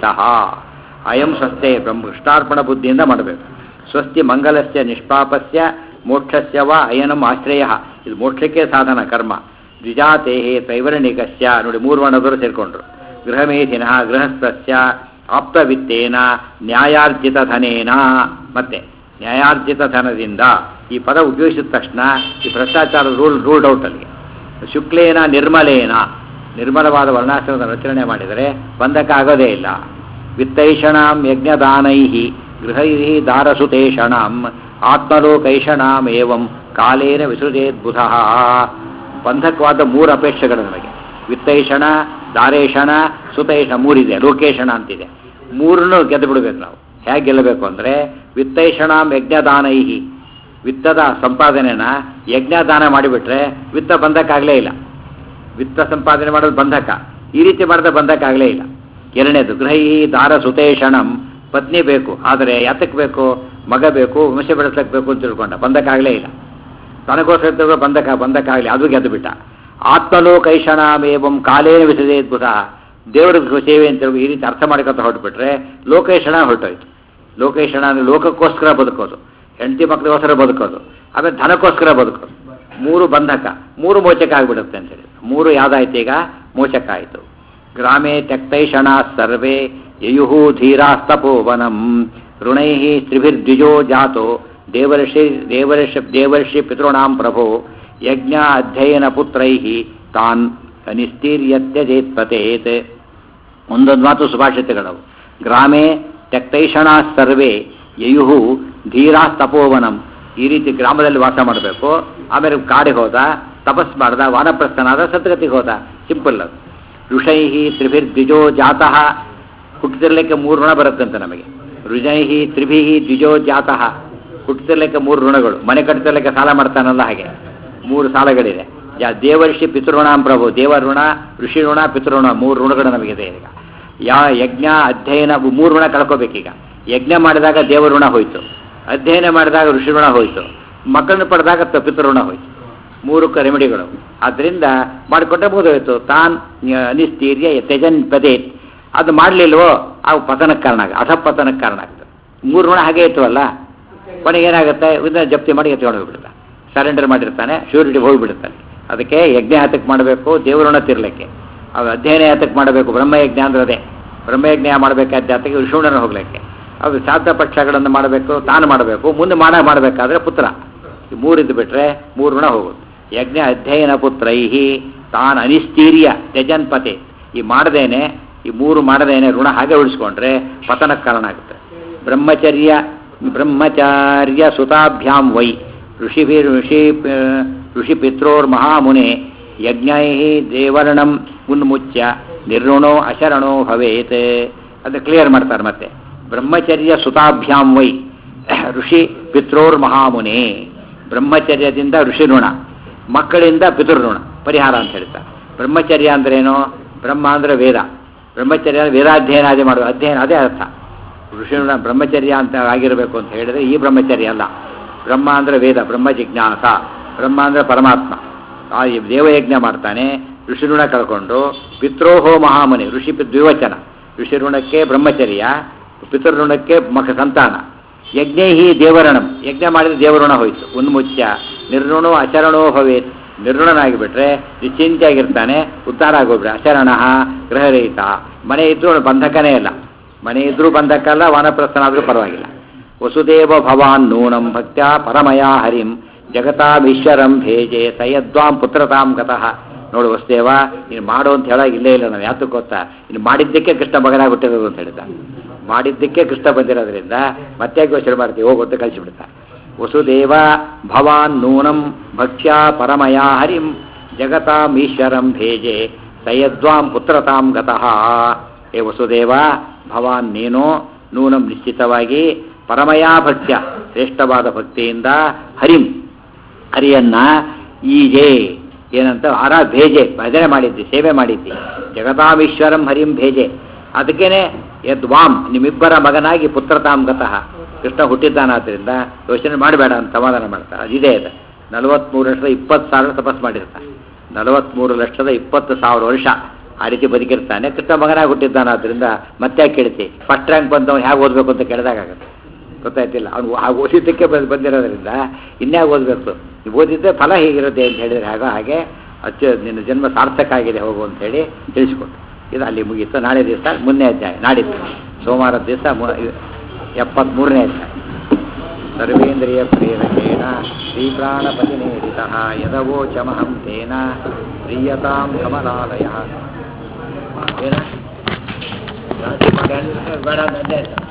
ಅಯಂ ಸ್ವಸ್ಥೆ ಬ್ರಹ್ಮ ಕೃಷ್ಣಾರ್ಪಣ ಬುದ್ಧಿಯಿಂದ ಮಾಡಬೇಕು. ಸ್ವಸ್ತಿ ಮಂಗಲಸ್ಯ ನಿಷ್ಪಾಪಸ್ಯ ಮೋಕ್ಷಸ್ಯ ವಾ ಅಯನಂ ಆಶ್ರಯ. ಇದು ಮೋಕ್ಷಕ್ಕೆ ಸಾಧನ ಕರ್ಮ. ದ್ವಿಜಾತೇಹೇ ತ್ರೈವರ್ಣಿಕಸ್ಯ, ನೋಡಿ ಮೂರು ವರ್ಣದವರು ಸೇರಿಕೊಂಡ್ರು. ಗೃಹಮೇಧಿನಃ ಗೃಹಸ್ಥಸ್ಯ ಆಪ್ತವಿತ್ತೇನ ನ್ಯಾಯಾರ್ಜಿತ ಧನೇನ. ಮತ್ತೆ ನ್ಯಾಯಾರ್ಜಿತ ಧನದಿಂದ ಈ ಪದ ಉಪಯೋಗಿಸಿದ ತಕ್ಷಣ ಈ ಭ್ರಷ್ಟಾಚಾರದ ರೂಲ್ ರೂಲ್ಡ್ ಔಟ್ ಅಲ್ಲಿಗೆ. ಶುಕ್ಲೇನ ನಿರ್ಮಲೇನ, ನಿರ್ಮಲವಾದ ವರ್ಣಾಶ್ರಮದ ರಚನೆ ಮಾಡಿದರೆ ಬಂಧಕ ಆಗೋದೇ ಇಲ್ಲ. ವಿತ್ತೈಷಣಾಂ ಯಜ್ಞದಾನೈ ಗೃಹೈ ದಾರಸುತೇಷಣಾಂ ಆತ್ಮಲೋಕೈಷಣಾಂ ಏವಂ ಕಾಲೇನ ವಿಸೃಜೇದ್ ಬುಧ. ಬಂಧಕವಾದ ಮೂರು ಅಪೇಕ್ಷೆಗಳು ನಮಗೆ. ವಿತ್ತೈಷಣ, ದಾರೇಷಣ, ಸುತೈಷಣ ಮೂರಿದೆ. ಲೋಕೇಶಣ ಅಂತಿದೆ. ಮೂರನ್ನು ಗೆದ್ದು ಬಿಡಬೇಕು ನಾವು. ಹೇಗೆ ಗೆಲ್ಲಬೇಕು ಅಂದರೆ ವಿತ್ತೈಷಣಾಂ ಯಜ್ಞದಾನೈ, ವಿತ್ತದ ಸಂಪಾದನೆನ ಯಜ್ಞದಾನ ಮಾಡಿಬಿಟ್ರೆ ವಿತ್ತ ಬಂಧಕ ಆಗಲೇ ಇಲ್ಲ. ವಿತ್ತ ಸಂಪಾದನೆ ಮಾಡೋದು ಬಂಧಕ. ಈ ರೀತಿ ಮಾಡಿದ್ರೆ ಬಂಧಕ್ಕಾಗಲೇ ಇಲ್ಲ. ಎರಡನೇದು ಗೃಹೈ ದಾರ ಸುತೇಷಣಂ, ಪತ್ನಿ ಬೇಕು, ಆದರೆ ಯಾತಕ್ಕೆ ಬೇಕು, ಮಗ ಬೇಕು, ವಂಶ ಬೆಳೆಸಕ್ಕೆ ಬೇಕು ಅಂತ ತಿಳ್ಕೊಂಡ, ಬಂಧಕ್ಕಾಗಲೇ ಇಲ್ಲ. ತನಗೋಸ್ಕರ ಬಂಧಕ ಬಂಧಕ್ಕಾಗಲಿ, ಅದು ಗೆದ್ದು ಬಿಟ್ಟ. ಆತ್ಮಲೋಕೈಷಣಾಮೇವಂ ಕಾಲೇನ ವಿಸದೇತ್ ಬುಧ, ದೇವರ ಸೇವೆ ಅಂತ ಈ ರೀತಿ ಅರ್ಥ ಮಾಡ್ಕೊತ ಹೊರಟ್ಬಿಟ್ರೆ ಲೋಕೈಷಣ ಹೊರಟೋಯ್ತು. ಲೋಕೈಷಣ ಅಂದರೆ ಲೋಕಕ್ಕೋಸ್ಕರ ಬದುಕೋದು, ಹೆಂಡತಿ ಮಕ್ಕಳಿಗೋಸ್ಕರ ಬದುಕೋದು, ಆಮೇಲೆ ಧನಕ್ಕೋಸ್ಕರ ಬದುಕೋದು. ಮೂರು ಬಂಧಕ, ಮೂರು ಮೋಚಕ ಆಗಿಬಿಡುತ್ತೆ ಅಂತೇಳಿ. ಮೂರು ಯಾವುದಾಯ್ತು ಈಗ, ಮೋಚಕ ಆಯಿತು. ಗ್ರಾಮೇ ತ್ಯಕ್ತೈಷಣ ಸರ್ವೇ ಯಯುಹು ಧೀರಾಸ್ತಪೋವನಂ ಋಣೈ ತ್ರಿಭಿರ್ದ್ವಿಜೋ ಜಾತೋ ದೇವರ್ಷಿ ದೇವರ್ಷಿ ದೇವರ್ಷಿ ಪಿತೃಣಾಂ ಪ್ರಭೋ ಯಜ್ಞ ಅಧ್ಯಯನ ಪುತ್ರೈ ತಾನ್ ಅನಿಸ್ತೀರ್ಯತ್ಯಜೇತ್ಪತೇತ್. ಒಂದೊಂದು ಮಾತು ಸುಭಾಷಿತಗಳವು. ಗ್ರಾಮೇ ತ್ಯಕ್ತೈಷಣ ಸರ್ವೇ ಯಯುಹು ಧೀರಾಸ್ತಪೋವನಂ, ಈ ರೀತಿ ಗ್ರಾಮದಲ್ಲಿ ವಾಸ ಮಾಡಬೇಕು. ಆಮೇಲೆ ಕಾಡಿಗೆ ಹೋದ, ತಪಸ್ ಮಾಡ್ದ, ವಾನಪ್ರಸ್ಥನಾದ, ಸದ್ಗತಿಗೆ ಹೋದ. ಸಿಂಪಲ್ ಅದು. ಋಷೈ ತ್ರಿಭಿರ್ದ್ವಿಜೋ ಜಾತಃ, ಹುಟ್ಟಿದಿರ್ಲಿಕ್ಕೆ ಮೂರು ಋಣ ಬರುತ್ತಂತೆ ನಮಗೆ. ಋಷೈ ತ್ರಿಭಿ ದ್ವಿಜೋ ಜಾತಃ, ಹುಟ್ಟಿದಿರ್ಲಿಕ್ಕೆ ಮೂರು ಋಣಗಳು. ಮನೆ ಕಟ್ಟಿರ್ಲಿಕ್ಕೆ ಸಾಲ ಮಾಡ್ತಾನಲ್ಲ ಹಾಗೆ ಮೂರು ಸಾಲಗಳಿದೆ. ಯಾ ದೇವರ್ಷಿ ಪಿತೃಋಣಾಂ ಪ್ರಭು, ದೇವರ ಋಣ, ಋಷಿ ಋಣ, ಪಿತೃಋಣ, ಮೂರು ಋಣಗಳು ನಮಗಿದೆ ಈಗ. ಯಾ ಯಜ್ಞ ಅಧ್ಯಯನ, ಮೂರು ಋಣ ಕಳ್ಕೋಬೇಕೀಗ. ಯಜ್ಞ ಮಾಡಿದಾಗ ದೇವರ ಋಣ ಹೋಯಿತು, ಅಧ್ಯಯನ ಮಾಡಿದಾಗ ಋಷಿ ಋಣ ಹೋಯಿತು, ಮಕ್ಕಳನ್ನು ಪಡೆದಾಗ ಪಿತೃಋಣ ಹೋಯಿತು. ಮೂರಕ್ಕೆ ರೆಮಿಡಿಗಳು. ಆದ್ದರಿಂದ ಮಾಡಿಕೊಟ್ಟೆ ಮುಗಿದೋಯ್ತು. ತಾನ್ ಅನಿಸ್ತೀರ್ಯ ತ್ಯಜನ್ ಪದೇತ್, ಅದು ಮಾಡಲಿಲ್ವೋ ಆ ಪತನಕ್ಕೆ ಕಾರಣ ಆಗ, ಅಧಪತನಕ್ಕೆ ಕಾರಣ ಆಗ್ತದೆ. ಮೂರು ಋಣ ಹಾಗೆ ಇರ್ತವಲ್ಲ, ಕೊನೆಗೆ ಏನಾಗುತ್ತೆ, ಇದನ್ನ ಜಪ್ತಿ ಮಾಡಿ ಎತ್ಕೊಂಡು ಹೋಗ್ಬಿಡ್ತಾನೆ, ಸರೆಂಡರ್ ಮಾಡಿರ್ತಾನೆ, ಶ್ಯೂರಿಟಿ ಹೋಗಿಬಿಡ್ತಾನೆ. ಅದಕ್ಕೆ ಯಜ್ಞ ಯಾತಕ್ಕೆ ಮಾಡಬೇಕು, ದೇವಋಣ ತಿರ್ಲಿಕ್ಕೆ. ಅದು ಅಧ್ಯಯನ ಯಾತಕ್ಕೆ ಮಾಡಬೇಕು, ಬ್ರಹ್ಮಯಜ್ಞ ಅಂದ್ರೆ ಅದೇ. ಬ್ರಹ್ಮಯಜ್ಞ ಮಾಡಬೇಕಾದ ಜಾತಕ್ಕೆ ಋಷುಣನ ಹೋಗ್ಲಿಕ್ಕೆ. ಅದು ಶ್ರಾದ್ದ ಪಕ್ಷಗಳನ್ನು ಮಾಡಬೇಕು, ತಾನು ಮಾಡಬೇಕು, ಮುಂದೆ ಮಾಡ ಮಾಡಬೇಕಾದ್ರೆ ಪುತ್ರ. ಈ ಮೂರಿದ್ದು ಬಿಟ್ರೆ ಮೂರು ಋಣ ಹೋಗೋದು. ಯಜ್ಞ ಅಧ್ಯಯನ ಪುತ್ರೈಹಿ ತಾನ್ ಅನಿಸ್ತೀರ್ಯ ತ್ಯಜನ್ ಪತೆ, ಈ ಮಾಡದೇನೆ, ಈ ಮೂರು ಮಾಡದೇನೆ ಋಣ ಹಾಗೆ ಉಳಿಸ್ಕೊಂಡ್ರೆ ಪತನಕ್ಕೆ ಕಾರಣ ಆಗುತ್ತೆ. ಬ್ರಹ್ಮಚರ್ಯ ಬ್ರಹ್ಮಚಾರ್ಯ ಸುತಾಭ್ಯಾಂ ವೈ ಋಷಿಭಿ ಋಷಿ ಋಷಿ ಪಿತ್ರೋರ್ ಮಹಾಮುನೆ ಯಜ್ಞೈ ದೇವರ್ಣಂ ಉನ್ಮುಚ್ಯ ನಿರ್ಋಣೋ ಅಶರಣೋ ಭವೇತ್. ಅದು ಕ್ಲಿಯರ್ ಮಾಡ್ತಾರೆ ಮತ್ತೆ. ಬ್ರಹ್ಮಚರ್ಯ ಸುತಾಭ್ಯಾಂ ವೈ ಋಷಿ ಪಿತ್ರೋರ್ ಮಹಾಮುನೆ, ಬ್ರಹ್ಮಚರ್ಯದಿಂದ ಋಷಿ ಋಣ, ಮಕ್ಕಳಿಂದ ಪಿತೃಋಣ ಪರಿಹಾರ ಅಂತ ಹೇಳ್ತಾರೆ. ಬ್ರಹ್ಮಚರ್ಯ ಅಂದ್ರೇನು, ಬ್ರಹ್ಮ ಅಂದರೆ ವೇದ, ಬ್ರಹ್ಮಚರ್ಯ ವೇದಾಧ್ಯಯನ ಅದೇ ಮಾಡೋದು, ಅಧ್ಯಯನ ಅದೇ ಅರ್ಥ. ಋಷಿ ಋಣ ಬ್ರಹ್ಮಚರ್ಯ ಅಂತ ಆಗಿರಬೇಕು ಅಂತ ಹೇಳಿದರೆ ಈ ಬ್ರಹ್ಮಚರ್ಯ ಅಲ್ಲ. ಬ್ರಹ್ಮ ಅಂದರೆ ವೇದ, ಬ್ರಹ್ಮ ಜಿಜ್ಞಾಸ, ಬ್ರಹ್ಮ ಅಂದರೆ ಪರಮಾತ್ಮ. ಆ ದೇವಯಜ್ಞ ಮಾಡ್ತಾನೆ, ಋಷಿ ಋಣ ಕಳ್ಕೊಂಡು, ಪಿತ್ರೋಹೋ ಮಹಾಮುನಿ, ಋಷಿ ದ್ವಿವಚನ, ಋಷಿ ಋಣಕ್ಕೆ ಬ್ರಹ್ಮಚರ್ಯ, ಪಿತೃಋಣಕ್ಕೆ ಮಖ ಸಂತಾನ. ಯಜ್ಞೈಹಿ ದೇವರಣಂ, ಯಜ್ಞ ಮಾಡಿದ್ರೆ ದೇವಋಣ ಹೋಯಿತು, ಉನ್ಮುಚ್ಯ ನಿರ್ಋಣೋ ಅಚರಣೋ ಭವೇತ್, ನಿರ್ಋಣನಾಗಿಬಿಟ್ರೆ ನಿಶ್ಚಿಂತೆಯಾಗಿರ್ತಾನೆ, ಉದ್ಧಾರ ಆಗೋಗ್ಬಿಟ್ರೆ. ಅಚರಣ ಗೃಹರಹಿತ, ಮನೆ ಇದ್ರೂ ಬಂಧಕನೇ ಇಲ್ಲ, ಮನೆ ಇದ್ರೂ ಬಂಧಕ ಅಲ್ಲ, ವಾನಪ್ರಸ್ಥನಾದರೂ ಪರವಾಗಿಲ್ಲ. ವಸುದೇವ ಭವಾನ್ ನೂನಂ ಭಕ್ತ್ಯ ಪರಮಯಾ ಹರಿಂ ಜಗತಾಮೀಶ್ವರಂ ಭೇಜೆ ಸಯದ್ವಾಂ ಪುತ್ರತಾಂ ಗತಃ. ನೋಡು ವಸುದೇವ, ನೀನು ಮಾಡು ಅಂತ ಹೇಳಾಗ ಇಲ್ಲೇ ಇಲ್ಲ, ನಾವು ಯಾತಕ್ಕೆ ಗೊತ್ತಾ, ಇನ್ನು ಮಾಡಿದ್ದಕ್ಕೆ ಕೃಷ್ಣ ಮಗನಾಗ್ಬಿಟ್ಟಿರೋದು ಅಂತ ಹೇಳಿದ. ಮಾಡಿದ್ದಕ್ಕೆ ಕೃಷ್ಣ ಬಂದಿರೋದ್ರಿಂದ ಮತ್ತೆ ಯೋಚನೆ ಮಾಡ್ತೀವಿ, ಹೋಗುತ್ತೆ ಕಳಿಸಿಬಿಡ್ತಾ. ವಸುದೇವ ಭವಾನ್ ನೂನಂ ಭಕ್ಷ್ಯ ಪರಮಯಾ ಹರಿಂ ಜಗತಾಮೀಶ್ವರಂ ಭೇಜೆ ಸಯದ್ವಾಂ ಪುತ್ರತಾಂ ಗತಃ. ಏ ವಸುದೇವ, ಭವಾನ್ ನೀನು, ನೂನಂ ನಿಶ್ಚಿತವಾಗಿ, ಪರಮಯಾ ಭಕ್ತ್ಯ ಶ್ರೇಷ್ಠವಾದ ಭಕ್ತಿಯಿಂದ, ಹರಿಂ ಹರಿಯನ್ನ, ಈಜೆ ಏನಂತ ಆರಾ ಭೇಜೆ ಭಜನೆ ಮಾಡಿದ್ದಿ, ಸೇವೆ ಮಾಡಿದ್ದಿ, ಜಗತಾಮೀಶ್ವರಂ ಹರಿಂ ಭೇಜೆ. ಅದಕ್ಕೇನೆ ಯದ್ವಾಂ ನಿಮ್ಮಿಬ್ಬರ ಮಗನಾಗಿ ಪುತ್ರತಾಂ ಗತಃ, ಕೃಷ್ಣ ಹುಟ್ಟಿದ್ದಾನಾದ್ರಿಂದ ಯೋಚನೆ ಮಾಡಬೇಡ ಅಂತ ಸಮಾಧಾನ ಮಾಡ್ತಾರೆ. ಅದಿದೆ ಅದು. ನಲವತ್ತ್ಮೂರು ಲಕ್ಷದ ಇಪ್ಪತ್ತು ಸಾವಿರ ತಪಸ್ ಮಾಡಿರ್ತಾನೆ, ನಲವತ್ತ್ಮೂರು ಲಕ್ಷದ ಇಪ್ಪತ್ತು ಸಾವಿರ ವರ್ಷ ಆ ರೀತಿ ಬದುಕಿರ್ತಾನೆ. ಕೃಷ್ಣ ಮಗನಾಗಿ ಹುಟ್ಟಿದ್ದಾನಾದ್ರಿಂದ ಮತ್ತೆ ಕೇಳ್ತಿ, ಫಸ್ಟ್ ರ್ಯಾಂಕ್ ಬಂದವನು ಹೇಗೆ ಓದಬೇಕು ಅಂತ ಕೇಳಿದಾಗತ್ತೆ, ಗೊತ್ತಾಯ್ತಿಲ್ಲ. ಅವ್ನು ಹಾಗೆ ಓದಿದ್ದಕ್ಕೆ ಬಂದು ಬಂದಿರೋದ್ರಿಂದ ಇನ್ಯಾಗ ಓದಬೇಕು, ನೀವು ಓದಿದ್ದೆ ಫಲ ಹೇಗಿರುತ್ತೆ ಅಂತ ಹೇಳಿದರೆ ಆಗ ಹಾಗೆ ಅಚ್ಚು ನಿನ್ನ ಜನ್ಮ ಸಾರ್ಥಕ ಆಗಿದೆ ಹೋಗು ಅಂತೇಳಿ ತಿಳಿಸ್ಕೊಟ್ಟು. ಇದು ಅಲ್ಲಿ ಮುಗೀತು. ನಾಳೆ ದಿವಸ ಮುಂದೆ ಅಧ್ಯಾಯ, ನಾಡಿದ್ದು ಸೋಮವಾರದ ದಿವಸ ಎಪ್ಪತ್ತ್ಮೂರನೇ ಅಧ್ಯಾಯ. ಸರ್ವೇಂದ್ರಿಯ ಪ್ರೇರಕೇಣ ಶ್ರೀಪ್ರಾಣಪತಿನೇರಿತ ಯದವೋಚಮಹಂ ತೇನ ಪ್ರೀಯತಾಂ ಕಮಲಾಲಯ. ಬೇಡ ಬೇಡ